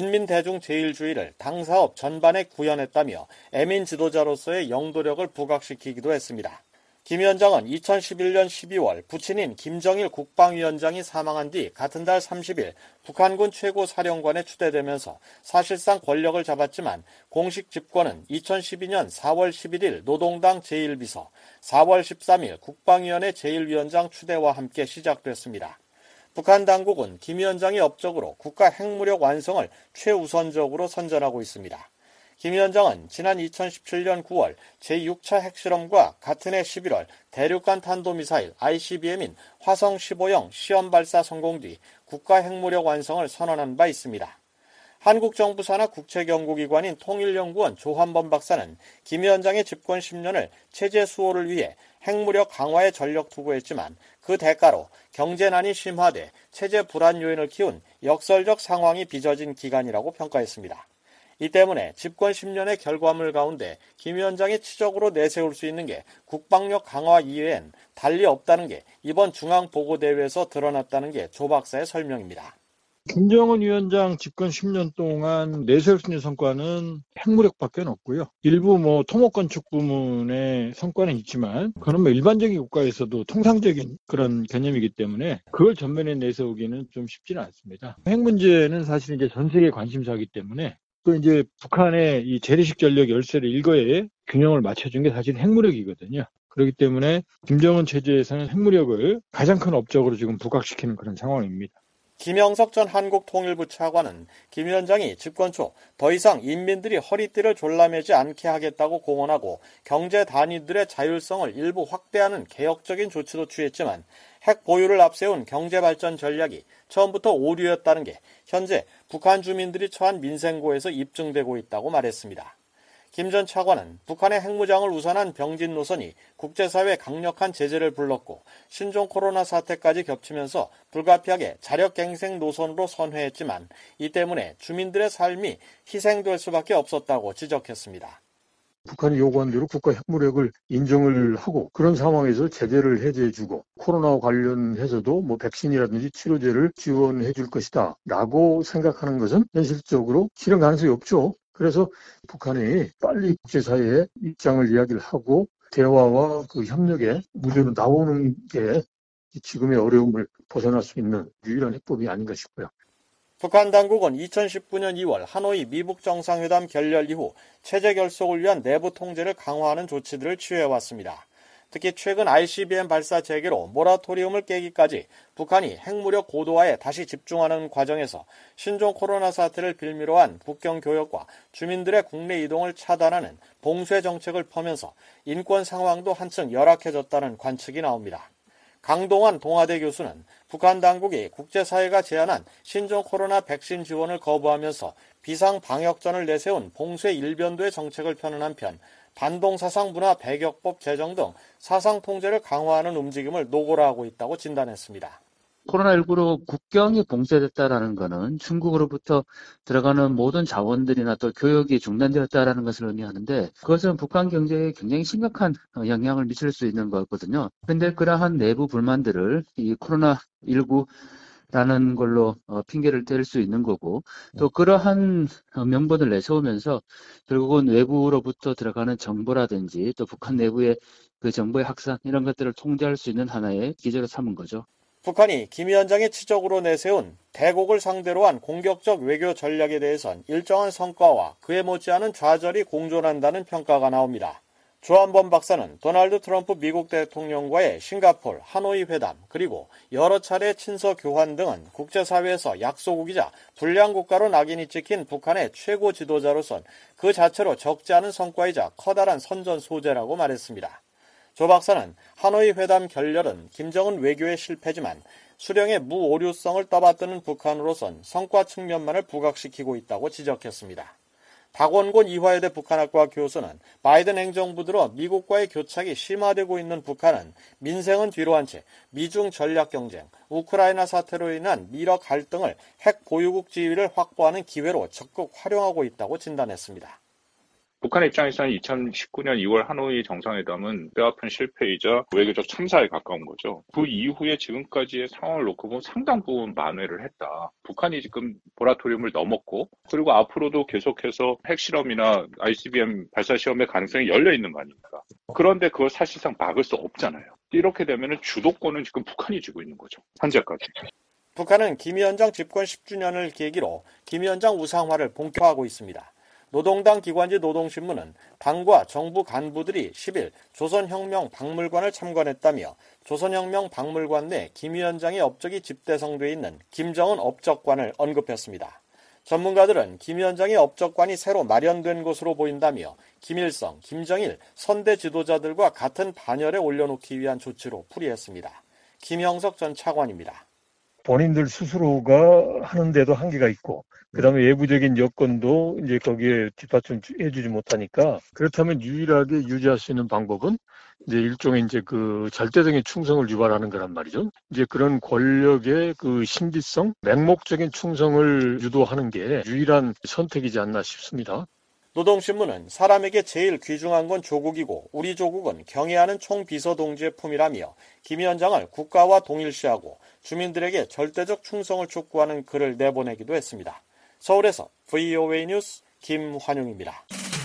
인민대중제일주의를 당사업 전반에 구현했다며 애민 지도자로서의 영도력을 부각시키기도 했습니다. 김 위원장은 이천십일 년 십이월 부친인 김정일 국방위원장이 사망한 뒤 같은 달 삼십 일 북한군 최고사령관에 추대되면서 사실상 권력을 잡았지만 공식 집권은 이천십이 년 사월 십일일 노동당 제일 비서, 사월 십삼일 국방위원회 제일 위원장 추대와 함께 시작됐습니다. 북한 당국은 김 위원장의 업적으로 국가 핵무력 완성을 최우선적으로 선전하고 있습니다. 김 위원장은 지난 이천십칠 년 구월 제육 차 핵실험과 같은 해 십일월 대륙간 탄도미사일 아이씨비엠인 화성 십오형 시험 발사 성공 뒤 국가 핵무력 완성을 선언한 바 있습니다. 한국 정부 산하 국책연구기관인 통일연구원 조한범 박사는 김 위원장의 집권 십 년을 체제 수호를 위해 핵무력 강화에 전력 투구했지만 그 대가로 경제난이 심화돼 체제 불안 요인을 키운 역설적 상황이 빚어진 기간이라고 평가했습니다. 이 때문에 집권 십 년의 결과물 가운데 김 위원장이 치적으로 내세울 수 있는 게 국방력 강화 이외엔 달리 없다는 게 이번 중앙보고대회에서 드러났다는 게 조 박사의 설명입니다. 김정은 위원장 집권 십 년 동안 내세울 수 있는 성과는 핵무력밖에 없고요. 일부 뭐 토목 건축 부문의 성과는 있지만 그건 뭐 일반적인 국가에서도 통상적인 그런 개념이기 때문에 그걸 전면에 내세우기는 좀 쉽지는 않습니다. 핵 문제는 사실 이제 전 세계 관심사이기 때문에 또 이제 북한의 이 재래식 전력 열세를 일거에 균형을 맞춰준 게 사실 핵무력이거든요. 그렇기 때문에 김정은 체제에서는 핵무력을 가장 큰 업적으로 지금 부각시키는 그런 상황입니다. 김영석 전 한국통일부 차관은 김 위원장이 집권 초 더 이상 인민들이 허리띠를 졸라매지 않게 하겠다고 공언하고 경제 단위들의 자율성을 일부 확대하는 개혁적인 조치도 취했지만 핵 보유를 앞세운 경제발전 전략이 처음부터 오류였다는 게 현재 북한 주민들이 처한 민생고에서 입증되고 있다고 말했습니다. 김 전 차관은 북한의 핵무장을 우선한 병진 노선이 국제사회의 강력한 제재를 불렀고 신종 코로나 사태까지 겹치면서 불가피하게 자력갱생 노선으로 선회했지만 이 때문에 주민들의 삶이 희생될 수밖에 없었다고 지적했습니다. 북한이 요구한 대로 국가 핵무력을 인정을 하고 그런 상황에서 제재를 해제해주고 코로나와 관련해서도 뭐 백신이라든지 치료제를 지원해 줄 것이다 라고 생각하는 것은 현실적으로 실현 가능성이 없죠. 그래서 북한이 빨리 국제사회에 입장을 이야기를 하고 대화와 그 협력의 무대로 나오는 게 지금의 어려움을 벗어날 수 있는 유일한 해법이 아닌가 싶고요. 북한 당국은 이천십구 년 이월 하노이 미북 정상회담 결렬 이후 체제 결속을 위한 내부 통제를 강화하는 조치들을 취해왔습니다. 특히 최근 아이씨비엠 발사 재개로 모라토리움을 깨기까지 북한이 핵무력 고도화에 다시 집중하는 과정에서 신종 코로나 사태를 빌미로 한 국경 교역과 주민들의 국내 이동을 차단하는 봉쇄 정책을 펴면서 인권 상황도 한층 열악해졌다는 관측이 나옵니다. 강동환 동아대 교수는 북한 당국이 국제사회가 제안한 신종 코로나 백신 지원을 거부하면서 비상방역전을 내세운 봉쇄 일변도의 정책을 펴는 한편 반동사상문화 배격법 제정 등 사상 통제를 강화하는 움직임을 노골화하고 있다고 진단했습니다. 코로나십구로 국경이 봉쇄됐다라는 것은 중국으로부터 들어가는 모든 자원들이나 또 교역이 중단되었다라는 것을 의미하는데 그것은 북한 경제에 굉장히 심각한 영향을 미칠 수 있는 거거든요. 그런데 그러한 내부 불만들을 이 코로나십구 라는 걸로 어, 핑계를 댈 수 있는 거고 또 그러한 어, 명분을 내세우면서 결국은 외부로부터 들어가는 정보라든지 또 북한 내부의 그 정보의 확산 이런 것들을 통제할 수 있는 하나의 기제로 삼은 거죠. 북한이 김 위원장의 치적으로 내세운 대국을 상대로 한 공격적 외교 전략에 대해선 일정한 성과와 그에 못지않은 좌절이 공존한다는 평가가 나옵니다. 조한범 박사는 도널드 트럼프 미국 대통령과의 싱가포르, 하노이 회담, 그리고 여러 차례 친서 교환 등은 국제사회에서 약소국이자 불량 국가로 낙인이 찍힌 북한의 최고 지도자로선 그 자체로 적지 않은 성과이자 커다란 선전 소재라고 말했습니다. 조 박사는 하노이 회담 결렬은 김정은 외교의 실패지만 수령의 무오류성을 떠받드는 북한으로선 성과 측면만을 부각시키고 있다고 지적했습니다. 박원곤 이화여대 북한학과 교수는 바이든 행정부 들어 미국과의 교착이 심화되고 있는 북한은 민생은 뒤로 한 채 미중 전략 경쟁, 우크라이나 사태로 인한 미러 갈등을 핵 보유국 지위를 확보하는 기회로 적극 활용하고 있다고 진단했습니다. 북한의 입장에서는 이천십구 년 이월 하노이 정상회담은 뼈아픈 실패이자 외교적 참사에 가까운 거죠. 그 이후에 지금까지의 상황을 놓고 보면 상당 부분 만회를 했다. 북한이 지금 모라토리움을 넘었고 그리고 앞으로도 계속해서 핵실험이나 아이씨비엠 발사 시험의 가능성이 열려 있는 거 아닙니까? 그런데 그걸 사실상 막을 수 없잖아요. 이렇게 되면 주도권은 지금 북한이 쥐고 있는 거죠. 현재까지. 북한은 김 위원장 집권 십 주년을 계기로 김 위원장 우상화를 본격화하고 있습니다. 노동당 기관지 노동신문은 당과 정부 간부들이 십일 조선혁명 박물관을 참관했다며 조선혁명 박물관 내 김 위원장의 업적이 집대성돼 있는 김정은 업적관을 언급했습니다. 전문가들은 김 위원장의 업적관이 새로 마련된 것으로 보인다며 김일성, 김정일, 선대 지도자들과 같은 반열에 올려놓기 위한 조치로 풀이했습니다. 김형석 전 차관입니다. 본인들 스스로가 하는데도 한계가 있고 그다음에 외부적인 여건도 이제 거기에 뒷받침해주지 못하니까 그렇다면 유일하게 유지할 수 있는 방법은 이제 일종의 이제 그 절대적인 충성을 유발하는 거란 말이죠. 이제 그런 권력의 그 신비성, 맹목적인 충성을 유도하는 게 유일한 선택이지 않나 싶습니다. 노동신문은 사람에게 제일 귀중한 건 조국이고 우리 조국은 경애하는 총비서동지의 품이라며 김 위원장을 국가와 동일시하고 주민들에게 절대적 충성을 촉구하는 글을 내보내기도 했습니다. 서울에서 브이오에이 뉴스 김환용입니다.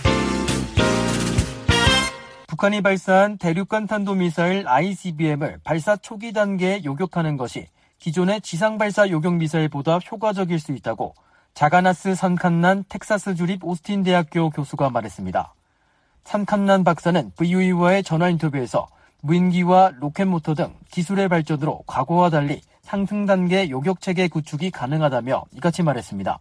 북한이 발사한 대륙간 탄도미사일 아이씨비엠을 발사 초기 단계에 요격하는 것이 기존의 지상발사 요격 미사일보다 효과적일 수 있다고 자가나스 선칸난 텍사스 주립 오스틴 대학교 교수가 말했습니다. 선칸난 박사는 브이오에이와의 전화 인터뷰에서 무인기와 로켓모터 등 기술의 발전으로 과거와 달리 상승 단계 요격체계 구축이 가능하다며 이같이 말했습니다.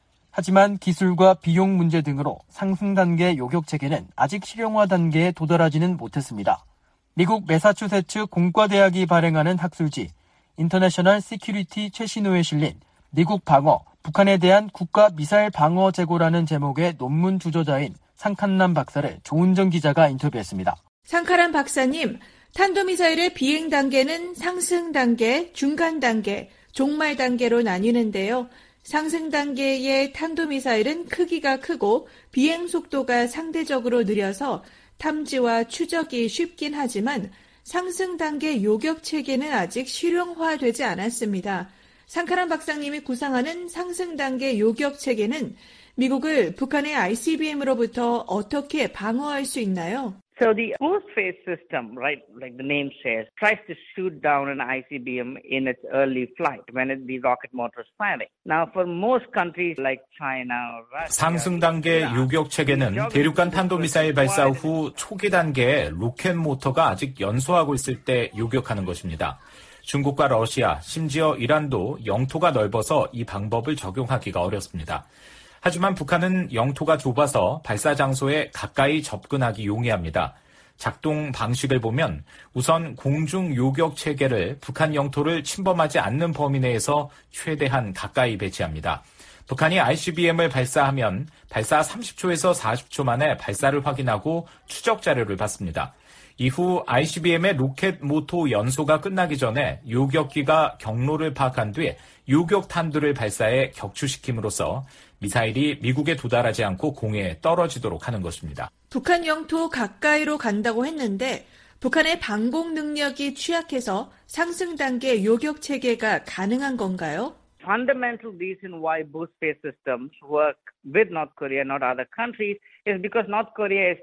하지만 기술과 비용 문제 등으로 상승 단계 요격체계는 아직 실용화 단계에 도달하지는 못했습니다. 미국 매사추세츠 공과대학이 발행하는 학술지 인터내셔널 시큐리티 최신호에 실린 미국 방어, 북한에 대한 국가 미사일 방어 재고라는 제목의 논문 주저자인 상칸난 박사를 조은정 기자가 인터뷰했습니다. 상칸난 박사님, 탄도미사일의 비행 단계는 상승 단계, 중간 단계, 종말 단계로 나뉘는데요. 상승 단계의 탄도미사일은 크기가 크고 비행 속도가 상대적으로 느려서 탐지와 추적이 쉽긴 하지만 상승 단계 요격 체계는 아직 실용화되지 않았습니다. 상칸난 박사님이 구상하는 상승 단계 요격 체계는 미국을 북한의 아이씨비엠으로부터 어떻게 방어할 수 있나요? So the boost phase system, right, like the name says, tries to shoot down an 아이씨비엠 in its early flight when it, the rocket motor is firing. Now, for most countries like China or Russia, 상승 단계 요격 체계는 대륙간 탄도미사일 발사 후 초기 단계에 로켓 모터가 아직 연소하고 있을 때 요격하는 것입니다. 중국과 러시아, 심지어 이란도 영토가 넓어서 이 방법을 적용하기가 어렵습니다. 하지만 북한은 영토가 좁아서 발사 장소에 가까이 접근하기 용이합니다. 작동 방식을 보면 우선 공중 요격 체계를 북한 영토를 침범하지 않는 범위 내에서 최대한 가까이 배치합니다. 북한이 아이씨비엠을 발사하면 발사 삼십 초에서 사십 초 만에 발사를 확인하고 추적 자료를 받습니다. 이후 아이씨비엠의 로켓 모터 연소가 끝나기 전에 요격기가 경로를 파악한 뒤에 요격 탄두를 발사해 격추시킴으로써 미사일이 미국에 도달하지 않고 공해에 떨어지도록 하는 것입니다. 북한 영토 가까이로 간다고 했는데 북한의 방공 능력이 취약해서 상승 단계 요격 체계가 가능한 건가요? Fundamental reason why boost phase systems work with North Korea, not other countries, is because North Korea is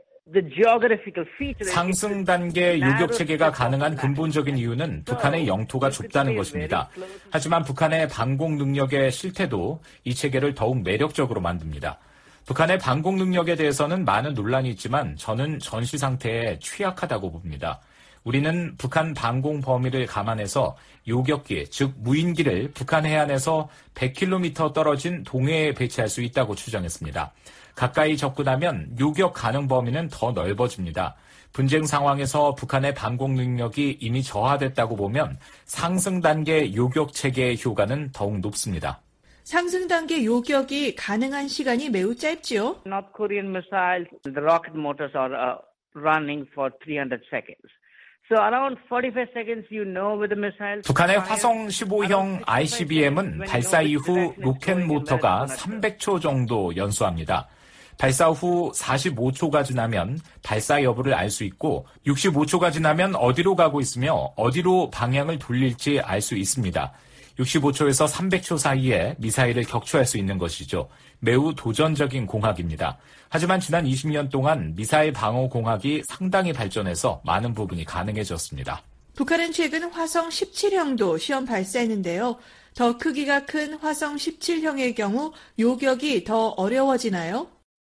상승 단계 요격 체계가 가능한 근본적인 이유는 북한의 영토가 좁다는 것입니다. 하지만 북한의 방공 능력의 실태도 이 체계를 더욱 매력적으로 만듭니다. 북한의 방공 능력에 대해서는 많은 논란이 있지만 저는 전시 상태에 취약하다고 봅니다. 우리는 북한 방공 범위를 감안해서 요격기, 즉 무인기를 북한 해안에서 백 킬로미터 떨어진 동해에 배치할 수 있다고 추정했습니다. 가까이 접근하면 요격 가능 범위는 더 넓어집니다. 분쟁 상황에서 북한의 방공 능력이 이미 저하됐다고 보면 상승 단계 요격 체계의 효과는 더욱 높습니다. 상승 단계 요격이 가능한 시간이 매우 짧지요. North Korean missiles, the rocket motors are uh, running for three hundred seconds. So around forty-five seconds you know with the missiles. 북한의 화성 십오형 아이씨비엠은 발사 이후 로켓 모터가 삼백 초 정도 연소합니다. 발사 후 사십오 초가 지나면 발사 여부를 알 수 있고 육십오 초가 지나면 어디로 가고 있으며 어디로 방향을 돌릴지 알 수 있습니다. 육십오 초에서 삼백 초 사이에 미사일을 격추할 수 있는 것이죠. 매우 도전적인 공학입니다. 하지만 지난 이십 년 동안 미사일 방어 공학이 상당히 발전해서 많은 부분이 가능해졌습니다. 북한은 최근 화성 십칠형도 시험 발사했는데요. 더 크기가 큰 화성 십칠형의 경우 요격이 더 어려워지나요?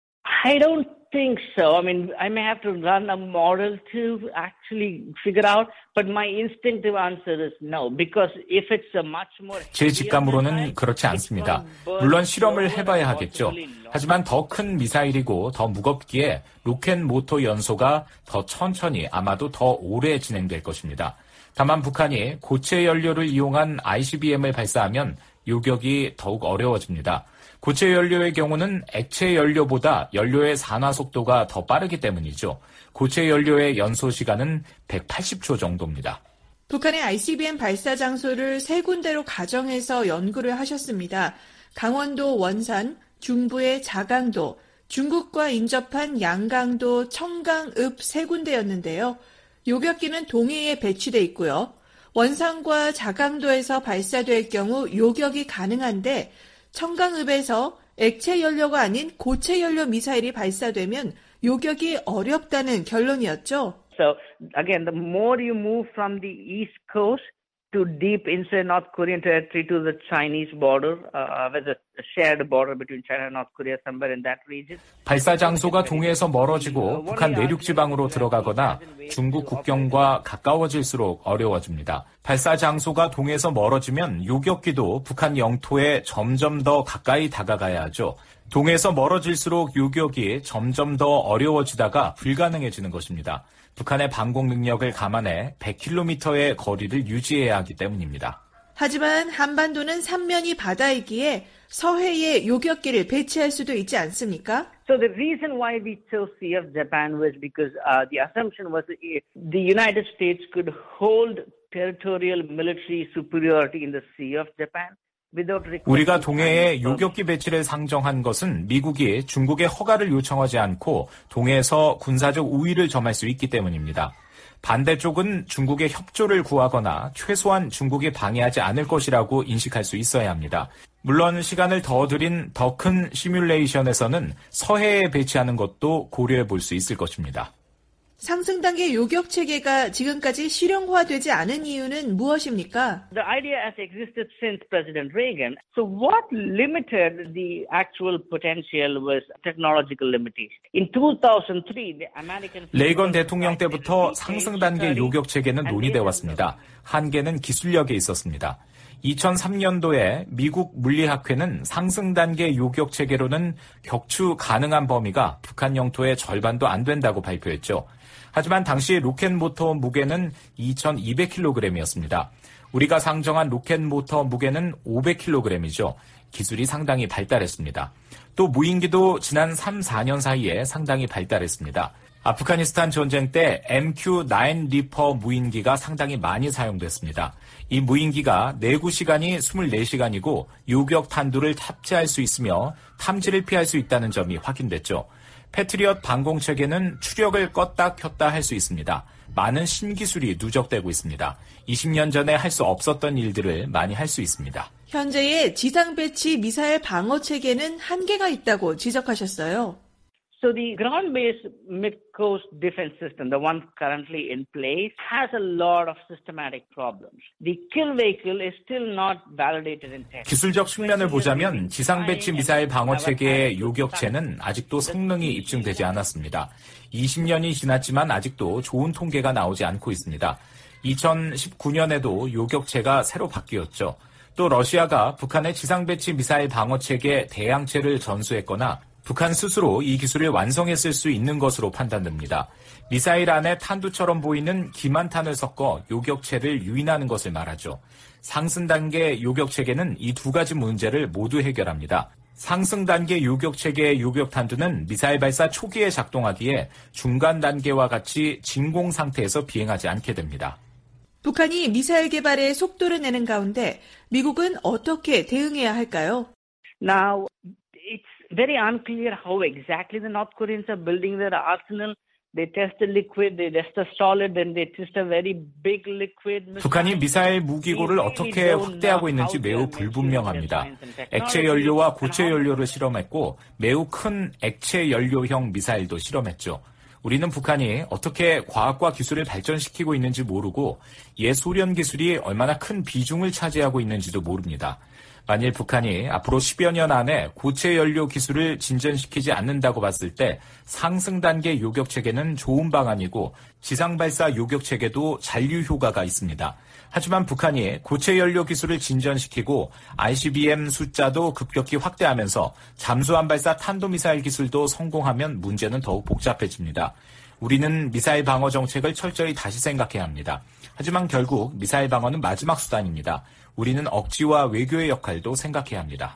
I don't think so. I mean, I may have to run a model to actually figure out, but my instinctive answer is no, because if it's a much more... 제 직감으로는 그렇지 않습니다. 물론 실험을 해봐야 하겠죠. 하지만 더 큰 미사일이고 더 무겁기에 로켓 모터 연소가 더 천천히 아마도 더 오래 진행될 것입니다. 다만 북한이 고체 연료를 이용한 아이씨비엠을 발사하면 요격이 더욱 어려워집니다. 고체 연료의 경우는 액체 연료보다 연료의 산화 속도가 더 빠르기 때문이죠. 고체 연료의 연소 시간은 백팔십 초 정도입니다. 북한의 아이씨비엠 발사 장소를 세 군데로 가정해서 연구를 하셨습니다. 강원도 원산, 중부의 자강도, 중국과 인접한 양강도, 청강읍 세 군데였는데요. 요격기는 동해에 배치돼 있고요. 원산과 자강도에서 발사될 경우 요격이 가능한데 청강읍에서 액체 연료가 아닌 고체 연료 미사일이 발사되면 요격이 어렵다는 결론이었죠. So again, the more you move from the east coast to deep inside North Korean territory to the Chinese border, uh, with a shared border between China and North Korea somewhere in that region. 발사 장소가 동해에서 멀어지고 북한 내륙 지방으로 들어가거나 중국 국경과 가까워질수록 어려워집니다. 발사 장소가 동해에서 멀어지면 요격기도 북한 영토에 점점 더 가까이 다가가야 하죠. 동해에서 멀어질수록 요격이 점점 더 어려워지다가 불가능해지는 것입니다. 북한의 방공 능력을 감안해 백 킬로미터의 거리를 유지해야 하기 때문입니다. 하지만 한반도는 삼면이 바다이기에 서해에 요격기를 배치할 수도 있지 않습니까? So the reason why we chose Sea of Japan was because uh, the assumption was the United States could hold territorial military superiority in the Sea of Japan. 우리가 동해에 요격기 배치를 상정한 것은 미국이 중국의 허가를 요청하지 않고 동해에서 군사적 우위를 점할 수 있기 때문입니다. 반대쪽은 중국의 협조를 구하거나 최소한 중국이 방해하지 않을 것이라고 인식할 수 있어야 합니다. 물론 시간을 더 들인 더 큰 시뮬레이션에서는 서해에 배치하는 것도 고려해 볼 수 있을 것입니다. 상승 단계 요격 체계가 지금까지 실용화되지 않은 이유는 무엇입니까? The idea has existed since President Reagan. So what limited the actual potential was technological limitation. In two thousand three, the American 레이건 대통령 때부터 상승 단계 요격 체계는 논의돼 왔습니다. 한계는 기술력에 있었습니다. 이천삼 년도에 미국 물리학회는 상승 단계 요격 체계로는 격추 가능한 범위가 북한 영토의 절반도 안 된다고 발표했죠. 하지만 당시 로켓 모터 무게는 이천이백 킬로그램이었습니다. 우리가 상정한 로켓 모터 무게는 오백 킬로그램이죠. 기술이 상당히 발달했습니다. 또 무인기도 지난 삼, 사 년 사이에 상당히 발달했습니다. 아프가니스탄 전쟁 때 엠큐 나인 리퍼 무인기가 상당히 많이 사용됐습니다. 이 무인기가 내구 시간이 이십사 시간이고 요격 탄두를 탑재할 수 있으며 탐지를 피할 수 있다는 점이 확인됐죠. 패트리엇 방공체계는 추력을 껐다 켰다 할 수 있습니다. 많은 신기술이 누적되고 있습니다. 이십 년 전에 할 수 없었던 일들을 많이 할 수 있습니다. 현재의 지상 배치 미사일 방어 체계는 한계가 있다고 지적하셨어요. So the ground-based mid-coast defense system, the one currently in place, has a lot of systematic problems. The kill vehicle is still not validated in test. 기술적 측면을 보자면 지상배치 미사일 방어체계의 요격체는 아직도 성능이 입증되지 않았습니다. 이십 년이 지났지만 아직도 좋은 통계가 나오지 않고 있습니다. 이천십구 년에도 요격체가 새로 바뀌었죠. 또 러시아가 북한의 지상배치 미사일 방어체계 대양체를 전수했거나 북한 스스로 이 기술을 완성했을 수 있는 것으로 판단됩니다. 미사일 안에 탄두처럼 보이는 기만탄을 섞어 요격체를 유인하는 것을 말하죠. 상승 단계 요격체계는 이 두 가지 문제를 모두 해결합니다. 상승 단계 요격체계의 요격탄두는 미사일 발사 초기에 작동하기에 중간 단계와 같이 진공 상태에서 비행하지 않게 됩니다. 북한이 미사일 개발에 속도를 내는 가운데 미국은 어떻게 대응해야 할까요? Now, it's very unclear how exactly the North Koreans are building their arsenal. They test the liquid, they test the solid, and they test a very big liquid. 북한이 미사일 무기고를 어떻게 확대하고 있는지 매우 불분명합니다. 액체 연료와 고체 연료를 실험했고 매우 큰 액체 연료형 미사일도 실험했죠. 우리는 북한이 어떻게 과학과 기술을 발전시키고 있는지 모르고 옛 소련 기술이 얼마나 큰 비중을 차지하고 있는지도 모릅니다. 만일 북한이 앞으로 십여 년 안에 고체 연료 기술을 진전시키지 않는다고 봤을 때 상승 단계 요격 체계는 좋은 방안이고 지상 발사 요격 체계도 잔류 효과가 있습니다. 하지만 북한이 고체 연료 기술을 진전시키고 아이씨비엠 숫자도 급격히 확대하면서 잠수함 발사 탄도미사일 기술도 성공하면 문제는 더욱 복잡해집니다. 우리는 미사일 방어 정책을 철저히 다시 생각해야 합니다. 하지만 결국 미사일 방어는 마지막 수단입니다. 우리는 억지와 외교의 역할도 생각해야 합니다.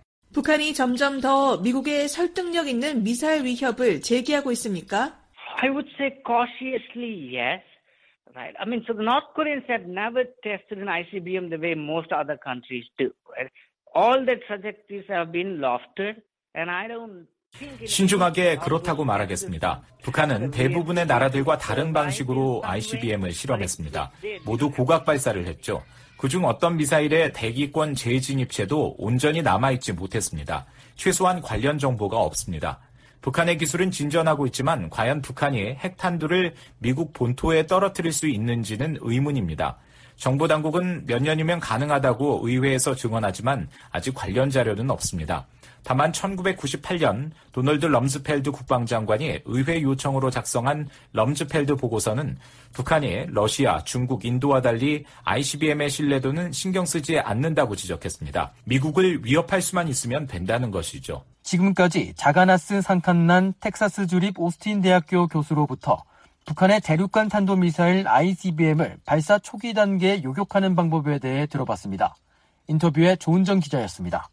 북한이 점점 더 미국의 설득력 있는 미사일 위협을 제기하고 있습니까? I would say cautiously yes. Right. I mean, so the North Koreans have never tested an 아이씨비엠 the way most other countries do. Right? All their trajectories have been lofted, and I don't. 신중하게 그렇다고 말하겠습니다. 북한은 대부분의 나라들과 다른 방식으로 아이씨비엠을 실험했습니다. 모두 고각 발사를 했죠. 그중 어떤 미사일의 대기권 재진입체도 온전히 남아있지 못했습니다. 최소한 관련 정보가 없습니다. 북한의 기술은 진전하고 있지만 과연 북한이 핵탄두를 미국 본토에 떨어뜨릴 수 있는지는 의문입니다. 정보당국은 몇 년이면 가능하다고 의회에서 증언하지만 아직 관련 자료는 없습니다. 다만 천구백구십팔 년 도널드 럼즈펠드 국방장관이 의회 요청으로 작성한 럼즈펠드 보고서는 북한이 러시아, 중국, 인도와 달리 아이씨비엠의 신뢰도는 신경 쓰지 않는다고 지적했습니다. 미국을 위협할 수만 있으면 된다는 것이죠. 지금까지 자가나스 상칸난 텍사스 주립 오스틴 대학교 교수로부터 북한의 대륙간 탄도미사일 아이씨비엠을 발사 초기 단계에 요격하는 방법에 대해 들어봤습니다. 인터뷰의 조은정 기자였습니다.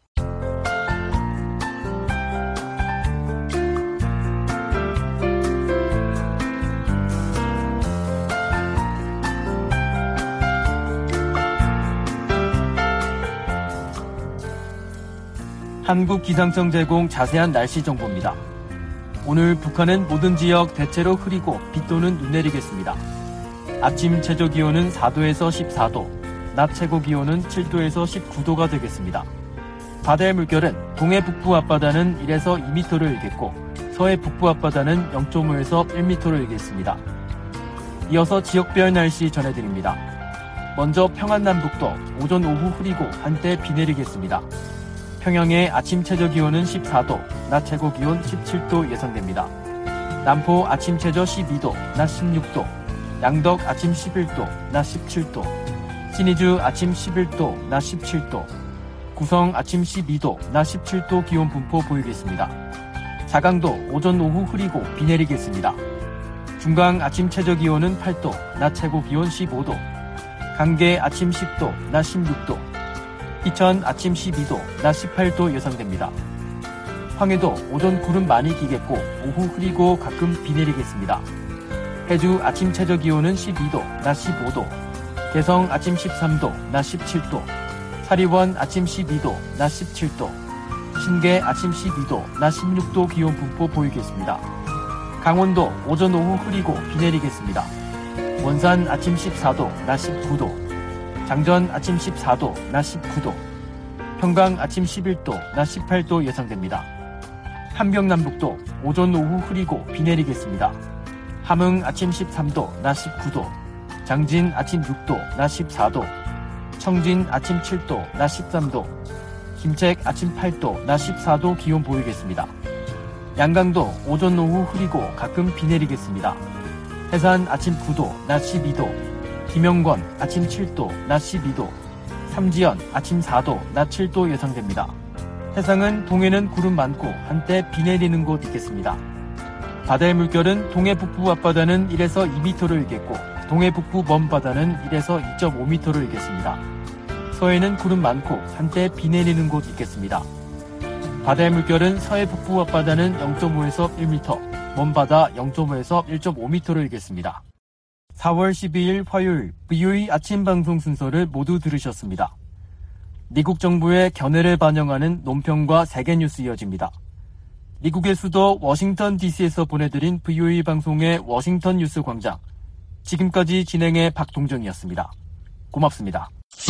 한국기상청 제공 자세한 날씨 정보입니다. 오늘 북한은 모든 지역 대체로 흐리고 비 또는 눈 내리겠습니다. 아침 최저기온은 사 도에서 십사 도, 낮 최고기온은 칠 도에서 십구 도가 되겠습니다. 바다의 물결은 동해 북부 앞바다는 일에서 이 미터를 일겠고 서해 북부 앞바다는 영 점 오에서 일 미터를 일겠습니다. 이어서 지역별 날씨 전해드립니다. 먼저 평안남북도 오전 오후 흐리고 한때 비 내리겠습니다. 평양의 아침 최저기온은 십사 도, 낮 최고기온 십칠 도 예상됩니다. 남포 아침 최저 십이 도, 낮 십육 도, 양덕 아침 십일 도, 낮 십칠 도, 신의주 아침 십일 도, 낮 십칠 도, 구성 아침 십이 도, 낮 십칠 도 기온 분포 보이겠습니다. 자강도 오전 오후 흐리고 비 내리겠습니다. 중강 아침 최저기온은 팔 도, 낮 최고기온 십오 도, 강계 아침 십 도, 낮 십육 도, 이천 아침 십이 도, 낮 십팔 도 예상됩니다. 황해도 오전 구름 많이 끼겠고 오후 흐리고 가끔 비 내리겠습니다. 해주 아침 최저기온은 십이 도, 낮 십오 도, 개성 아침 십삼 도, 낮 십칠 도, 사리원 아침 십이 도, 낮 십칠 도, 신계 아침 십이 도, 낮 십육 도 기온 분포 보이겠습니다. 강원도 오전 오후 흐리고 비 내리겠습니다. 원산 아침 십사 도, 낮 십구 도, 장전 아침 십사 도, 낮 십구 도, 평강 아침 십일 도, 낮 십팔 도 예상됩니다. 함경남북도 오전 오후 흐리고 비 내리겠습니다. 함흥 아침 십삼 도, 낮 십구 도, 장진 아침 육 도, 낮 십사 도, 청진 아침 칠 도, 낮 십삼 도, 김책 아침 팔 도, 낮 십사 도 기온 보이겠습니다. 양강도 오전 오후 흐리고 가끔 비 내리겠습니다. 해산 아침 구 도, 낮 십이 도, 김영권 아침 칠 도, 낮 십이 도, 삼지연 아침 사 도, 낮 칠 도 예상됩니다. 해상은 동해는 구름 많고 한때 비 내리는 곳 있겠습니다. 바다의 물결은 동해 북부 앞바다는 일에서 이 미터로 일겠고 동해 북부 먼바다는 일에서 이 점 오 미터로 일겠습니다. 서해는 구름 많고 한때 비 내리는 곳 있겠습니다. 바다의 물결은 서해 북부 앞바다는 영 점 오에서 일 미터, 먼바다 영 점 오에서 일 점 오 미터로 일겠습니다. 사월 십이일 화요일 브이오에이 아침 방송 순서를 모두 들으셨습니다. 미국 정부의 견해를 반영하는 논평과 세계뉴스 이어집니다. 미국의 수도 워싱턴 디씨에서 보내드린 브이오에이 방송의 워싱턴 뉴스 광장. 지금까지 진행의 박동정이었습니다. 고맙습니다.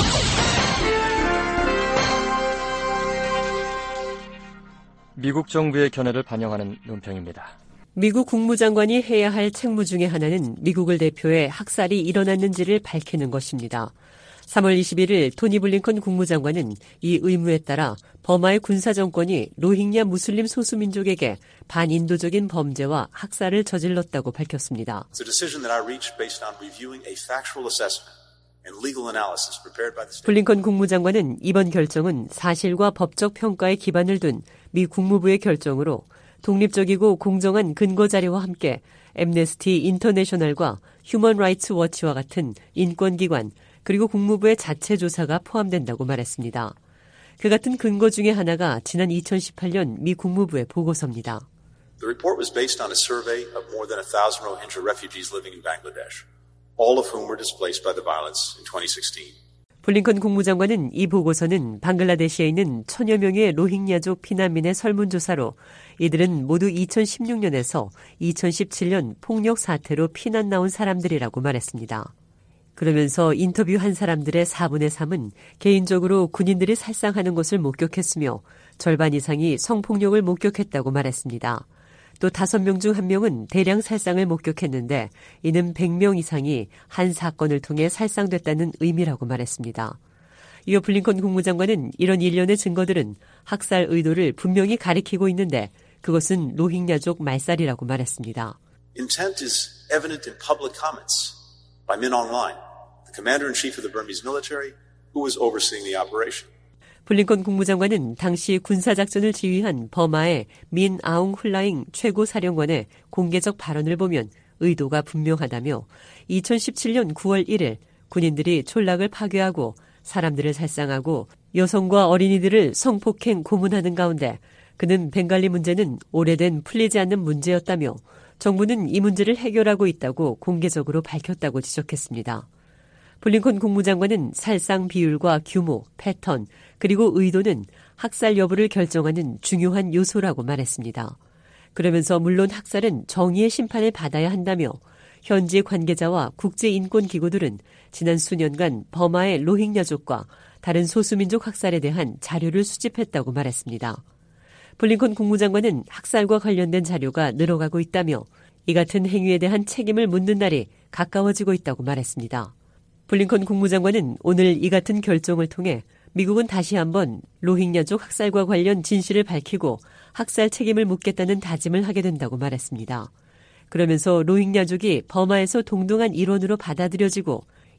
미국 정부의 견해를 반영하는 논평입니다. 미국 국무장관이 해야 할 책무 중에 하나는 미국을 대표해 학살이 일어났는지를 밝히는 것입니다. 삼월 이십일일 토니 블링컨 국무장관은 이 의무에 따라 버마의 군사정권이 로힝야 무슬림 소수민족에게 반인도적인 범죄와 학살을 저질렀다고 밝혔습니다. 블링컨 국무장관은 이번 결정은 사실과 법적 평가에 기반을 둔 미 국무부의 결정으로 독립적이고 공정한 근거 자료와 함께 앰네스티 인터내셔널과 휴먼 라이츠 워치와 같은 인권기관 그리고 국무부의 자체 조사가 포함된다고 말했습니다. 그 같은 근거 중에 하나가 지난 이천십팔년 미 국무부의 보고서입니다. The report was based on a survey of more than one thousand Rohingya refugees living in Bangladesh, all of whom were displaced by the violence in twenty sixteen. 블링컨 국무장관은 이 보고서는 방글라데시에 있는 천여 명의 로힝야족 피난민의 설문조사로 이들은 모두 이천십육년에서 이천십칠년 폭력 사태로 피난 나온 사람들이라고 말했습니다. 그러면서 인터뷰한 사람들의 사분의 삼은 개인적으로 군인들이 살상하는 것을 목격했으며 절반 이상이 성폭력을 목격했다고 말했습니다. 또 다섯 명 중 한 명은 대량 살상을 목격했는데 이는 백 명 이상이 한 사건을 통해 살상됐다는 의미라고 말했습니다. 이어 블링컨 국무장관은 이런 일련의 증거들은 학살 의도를 분명히 가리키고 있는데 그것은 로힝야족 말살이라고 말했습니다. Intent is evident in public comments by Min Aung Hlaing, the commander-in-chief of the Burmese military, who was overseeing the operation. 블링컨 국무장관은 당시 군사작전을 지휘한 버마의 민 아웅 훌라잉 최고사령관의 공개적 발언을 보면 의도가 분명하다며 이천십칠년 구월 일일 군인들이 촌락을 파괴하고 사람들을 살상하고 여성과 어린이들을 성폭행 고문하는 가운데 그는 벵갈리 문제는 오래된 풀리지 않는 문제였다며 정부는 이 문제를 해결하고 있다고 공개적으로 밝혔다고 지적했습니다. 블링컨 국무장관은 살상 비율과 규모, 패턴, 그리고 의도는 학살 여부를 결정하는 중요한 요소라고 말했습니다. 그러면서 물론 학살은 정의의 심판을 받아야 한다며 현지 관계자와 국제인권기구들은 지난 수년간 버마의 로힝야족과 다른 소수민족 학살에 대한 자료를 수집했다고 말했습니다. 블링컨 국무장관은 학살과 관련된 자료가 늘어가고 있다며 이 같은 행위에 대한 책임을 묻는 날이 가까워지고 있다고 말했습니다. 블링컨 국무장관은 오늘 이 같은 결정을 통해 미국은 다시 한번 로힝야족 학살과 관련 진실을 밝히고 학살 책임을 묻겠다는 다짐을 하게 된다고 말했습니다. 그러면서 로힝야족이 버마에서 동등한 일원으로 받아들여지고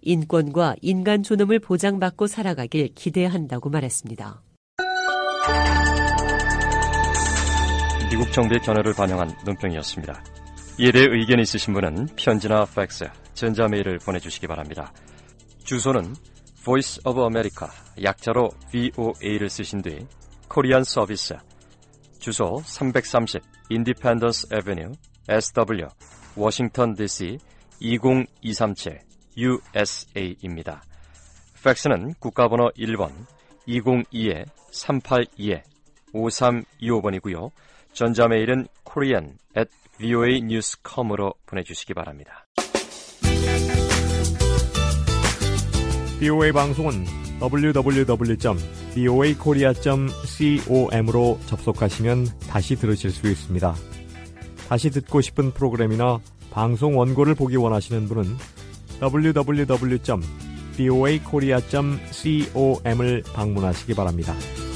인권과 인간 존엄을 보장받고 살아가길 기대해야 한다고 말했습니다. 미국 정부의 견해를 반영한 논평이었습니다. 이에 대해 의견이 있으신 분은 편지나 팩스, 전자메일을 보내주시기 바랍니다. 주소는 Voice of America, 약자로 브이오에이를 쓰신 뒤 코리안 서비스, 주소 삼백삼십 Independence Avenue, 에스더블유, 워싱턴 디씨 이공이삼칠 유에스에이입니다. 팩스는 국가번호 일 번 이공이 삼팔이 오삼이오 번이고요. 전자메일은 korean at voa news dot com으로 보내주시기 바랍니다. 브이오에이 방송은 더블유 더블유 더블유 점 브이오에이 코리아 점 com으로 접속하시면 다시 들으실 수 있습니다. 다시 듣고 싶은 프로그램이나 방송 원고를 보기 원하시는 분은 더블유 더블유 더블유 점 브이오에이 코리아 점 com을 방문하시기 바랍니다.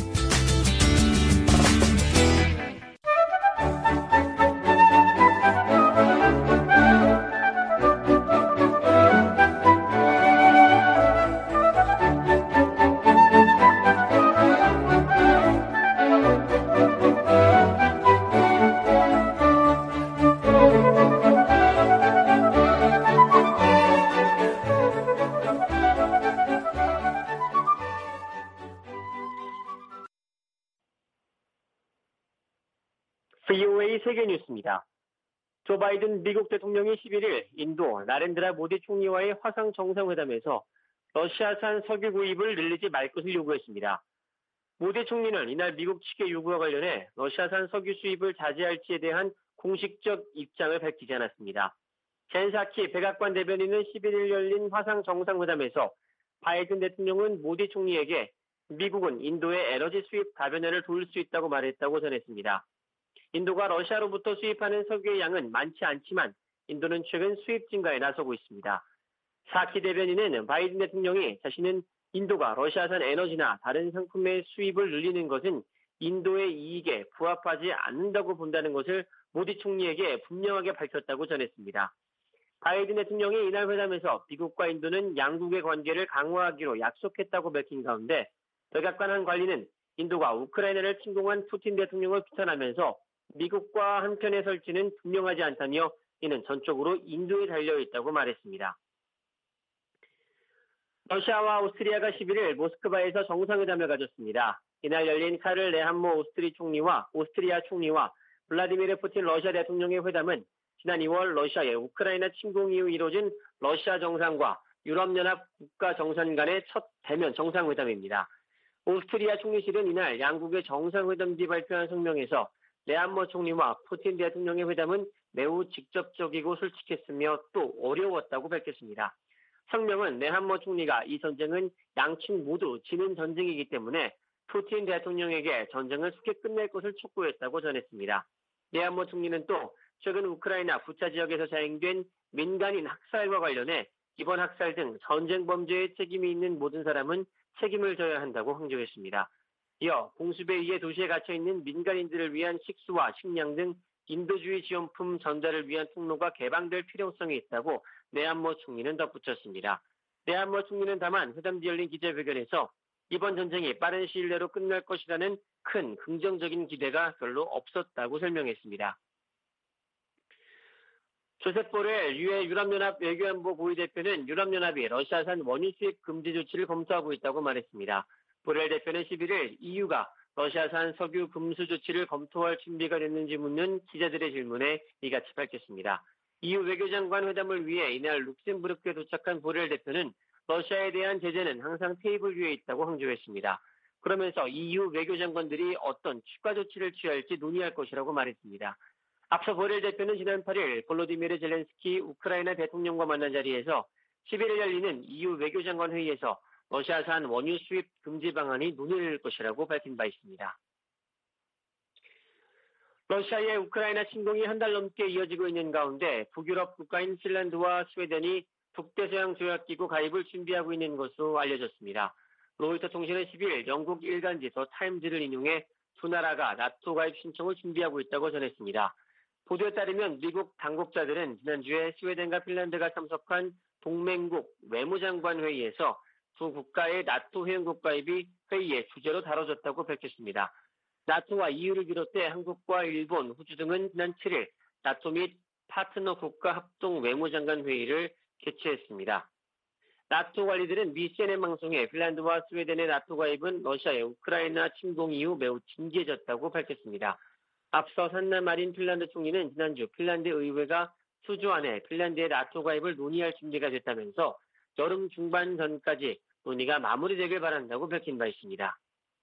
브이오에이 세계뉴스입니다. 조 바이든 미국 대통령이 십일 일 인도 나렌드라 모디 총리와의 화상 정상회담에서 러시아산 석유 구입을 늘리지 말 것을 요구했습니다. 모디 총리는 이날 미국 측의 요구와 관련해 러시아산 석유 수입을 자제할지에 대한 공식적 입장을 밝히지 않았습니다. 젠 사키 백악관 대변인은 십일 일 열린 화상 정상회담에서 바이든 대통령은 모디 총리에게 미국은 인도의 에너지 수입 다변화를 도울 수 있다고 말했다고 전했습니다. 인도가 러시아로부터 수입하는 석유의 양은 많지 않지만 인도는 최근 수입 증가에 나서고 있습니다. 사키 대변인은 바이든 대통령이 자신은 인도가 러시아산 에너지나 다른 상품의 수입을 늘리는 것은 인도의 이익에 부합하지 않는다고 본다는 것을 모디 총리에게 분명하게 밝혔다고 전했습니다. 바이든 대통령이 이날 회담에서 미국과 인도는 양국의 관계를 강화하기로 약속했다고 밝힌 가운데 백악관 한 관리는 인도가 우크라이나를 침공한 푸틴 대통령을 비판하면서 미국과 한편에 설지는 분명하지 않다며 이는 전적으로 인도에 달려있다고 말했습니다. 러시아와 오스트리아가 십일 일 모스크바에서 정상회담을 가졌습니다. 이날 열린 카를 레한모 오스트리 총리와 오스트리아 총리와 블라디미르 푸틴 러시아 대통령의 회담은 지난 이월 러시아의 우크라이나 침공 이후 이뤄진 러시아 정상과 유럽연합 국가 정상 간의 첫 대면 정상회담입니다. 오스트리아 총리실은 이날 양국의 정상회담 뒤 발표한 성명에서 레한모 총리와 푸틴 대통령의 회담은 매우 직접적이고 솔직했으며 또 어려웠다고 밝혔습니다. 성명은 레한모 총리가 이 전쟁은 양측 모두 지는 전쟁이기 때문에 푸틴 대통령에게 전쟁을 쉽게 끝낼 것을 촉구했다고 전했습니다. 레한모 총리는 또 최근 우크라이나 부차 지역에서 자행된 민간인 학살과 관련해 이번 학살 등 전쟁 범죄에 책임이 있는 모든 사람은 책임을 져야 한다고 강조했습니다. 이어 공습에 의해 도시에 갇혀있는 민간인들을 위한 식수와 식량 등 인도주의 지원품 전달을 위한 통로가 개방될 필요성이 있다고 레한모 총리는 덧붙였습니다. 레한모 총리는 다만 회담 뒤 열린 기자회견에서 이번 전쟁이 빠른 시일 내로 끝날 것이라는 큰 긍정적인 기대가 별로 없었다고 설명했습니다. 조셉 보렐 유엔 유럽연합 외교안보 고위대표는 유럽연합이 러시아산 원유 수입 금지 조치를 검토하고 있다고 말했습니다. 보렐 대표는 십일 일 이유가 러시아산 석유 금수 조치를 검토할 준비가 됐는지 묻는 기자들의 질문에 이같이 밝혔습니다. 이유 외교장관 회담을 위해 이날 룩셈부르크에 도착한 보렐 대표는 러시아에 대한 제재는 항상 테이블 위에 있다고 강조했습니다. 그러면서 이유 외교장관들이 어떤 추가 조치를 취할지 논의할 것이라고 말했습니다. 앞서 보렐 대표는 지난 팔 일 볼로디미르 젤렌스키 우크라이나 대통령과 만난 자리에서 십일 일 열리는 이유 외교장관 회의에서 러시아산 원유 수입 금지 방안이 논의될 것이라고 밝힌 바 있습니다. 러시아의 우크라이나 침공이 한 달 넘게 이어지고 있는 가운데 북유럽 국가인 핀란드와 스웨덴이 북대서양 조약기구 가입을 준비하고 있는 것으로 알려졌습니다. 로이터 통신은 십일 일 영국 일간지 더 타임즈를 인용해 두 나라가 나토 가입 신청을 준비하고 있다고 전했습니다. 보도에 따르면 미국 당국자들은 지난주에 스웨덴과 핀란드가 참석한 동맹국 외무장관 회의에서 두 국가의 나토 회원국 가입이 회의의 주제로 다뤄졌다고 밝혔습니다. 나토와 이유를 비롯해 한국과 일본, 호주 등은 지난 칠 일 나토 및 파트너 국가 합동 외무장관 회의를 개최했습니다. 나토 관리들은 미 씨엔엔 방송에 핀란드와 스웨덴의 나토 가입은 러시아의 우크라이나 침공 이후 매우 진지해졌다고 밝혔습니다. 앞서 산나 마린 핀란드 총리는 지난주 핀란드 의회가 수주 안에 핀란드의 나토 가입을 논의할 준비가 됐다면서 여름 중반 전까지 논의가 마무리되길 바란다고 밝힌 바 있습니다.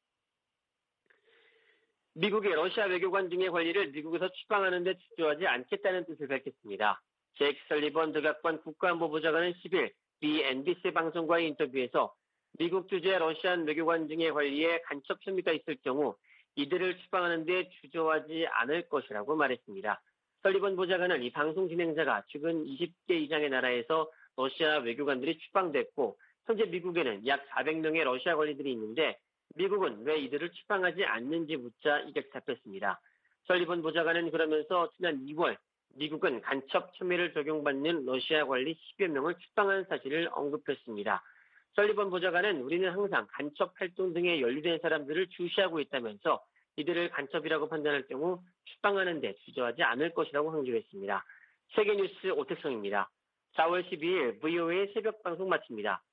미국의 러시아 외교관 등의 관리를 미국에서 추방하는 데 축조하지 않겠다는 뜻을 밝혔습니다. 제이크 설리번 백악관 국가안보보좌관은 십 일 미 엔비씨 방송과의 인터뷰에서 미국 주재 러시안 외교관 등의 관리에 간첩 혐의가 있을 경우 이들을 추방하는 데 주저하지 않을 것이라고 말했습니다. 설리번 보좌관은 이 방송 진행자가 최근 이십 개 이상의 나라에서 러시아 외교관들이 추방됐고 현재 미국에는 약 사백 명의 러시아 관리들이 있는데 미국은 왜 이들을 추방하지 않는지 묻자 이게 답했습니다. 설리번 보좌관은 그러면서 지난 이월 미국은 간첩 혐의를 적용받는 러시아 관리 십여 명을 추방한 사실을 언급했습니다. 설리번 보좌관은 우리는 항상 간첩 활동 등에 연루된 사람들을 주시하고 있다면서 이들을 간첩이라고 판단할 경우 추방하는 데 주저하지 않을 것이라고 강조했습니다. 세계뉴스 오택성입니다. 사월 십이일 브이오에이 새벽 방송 마칩니다.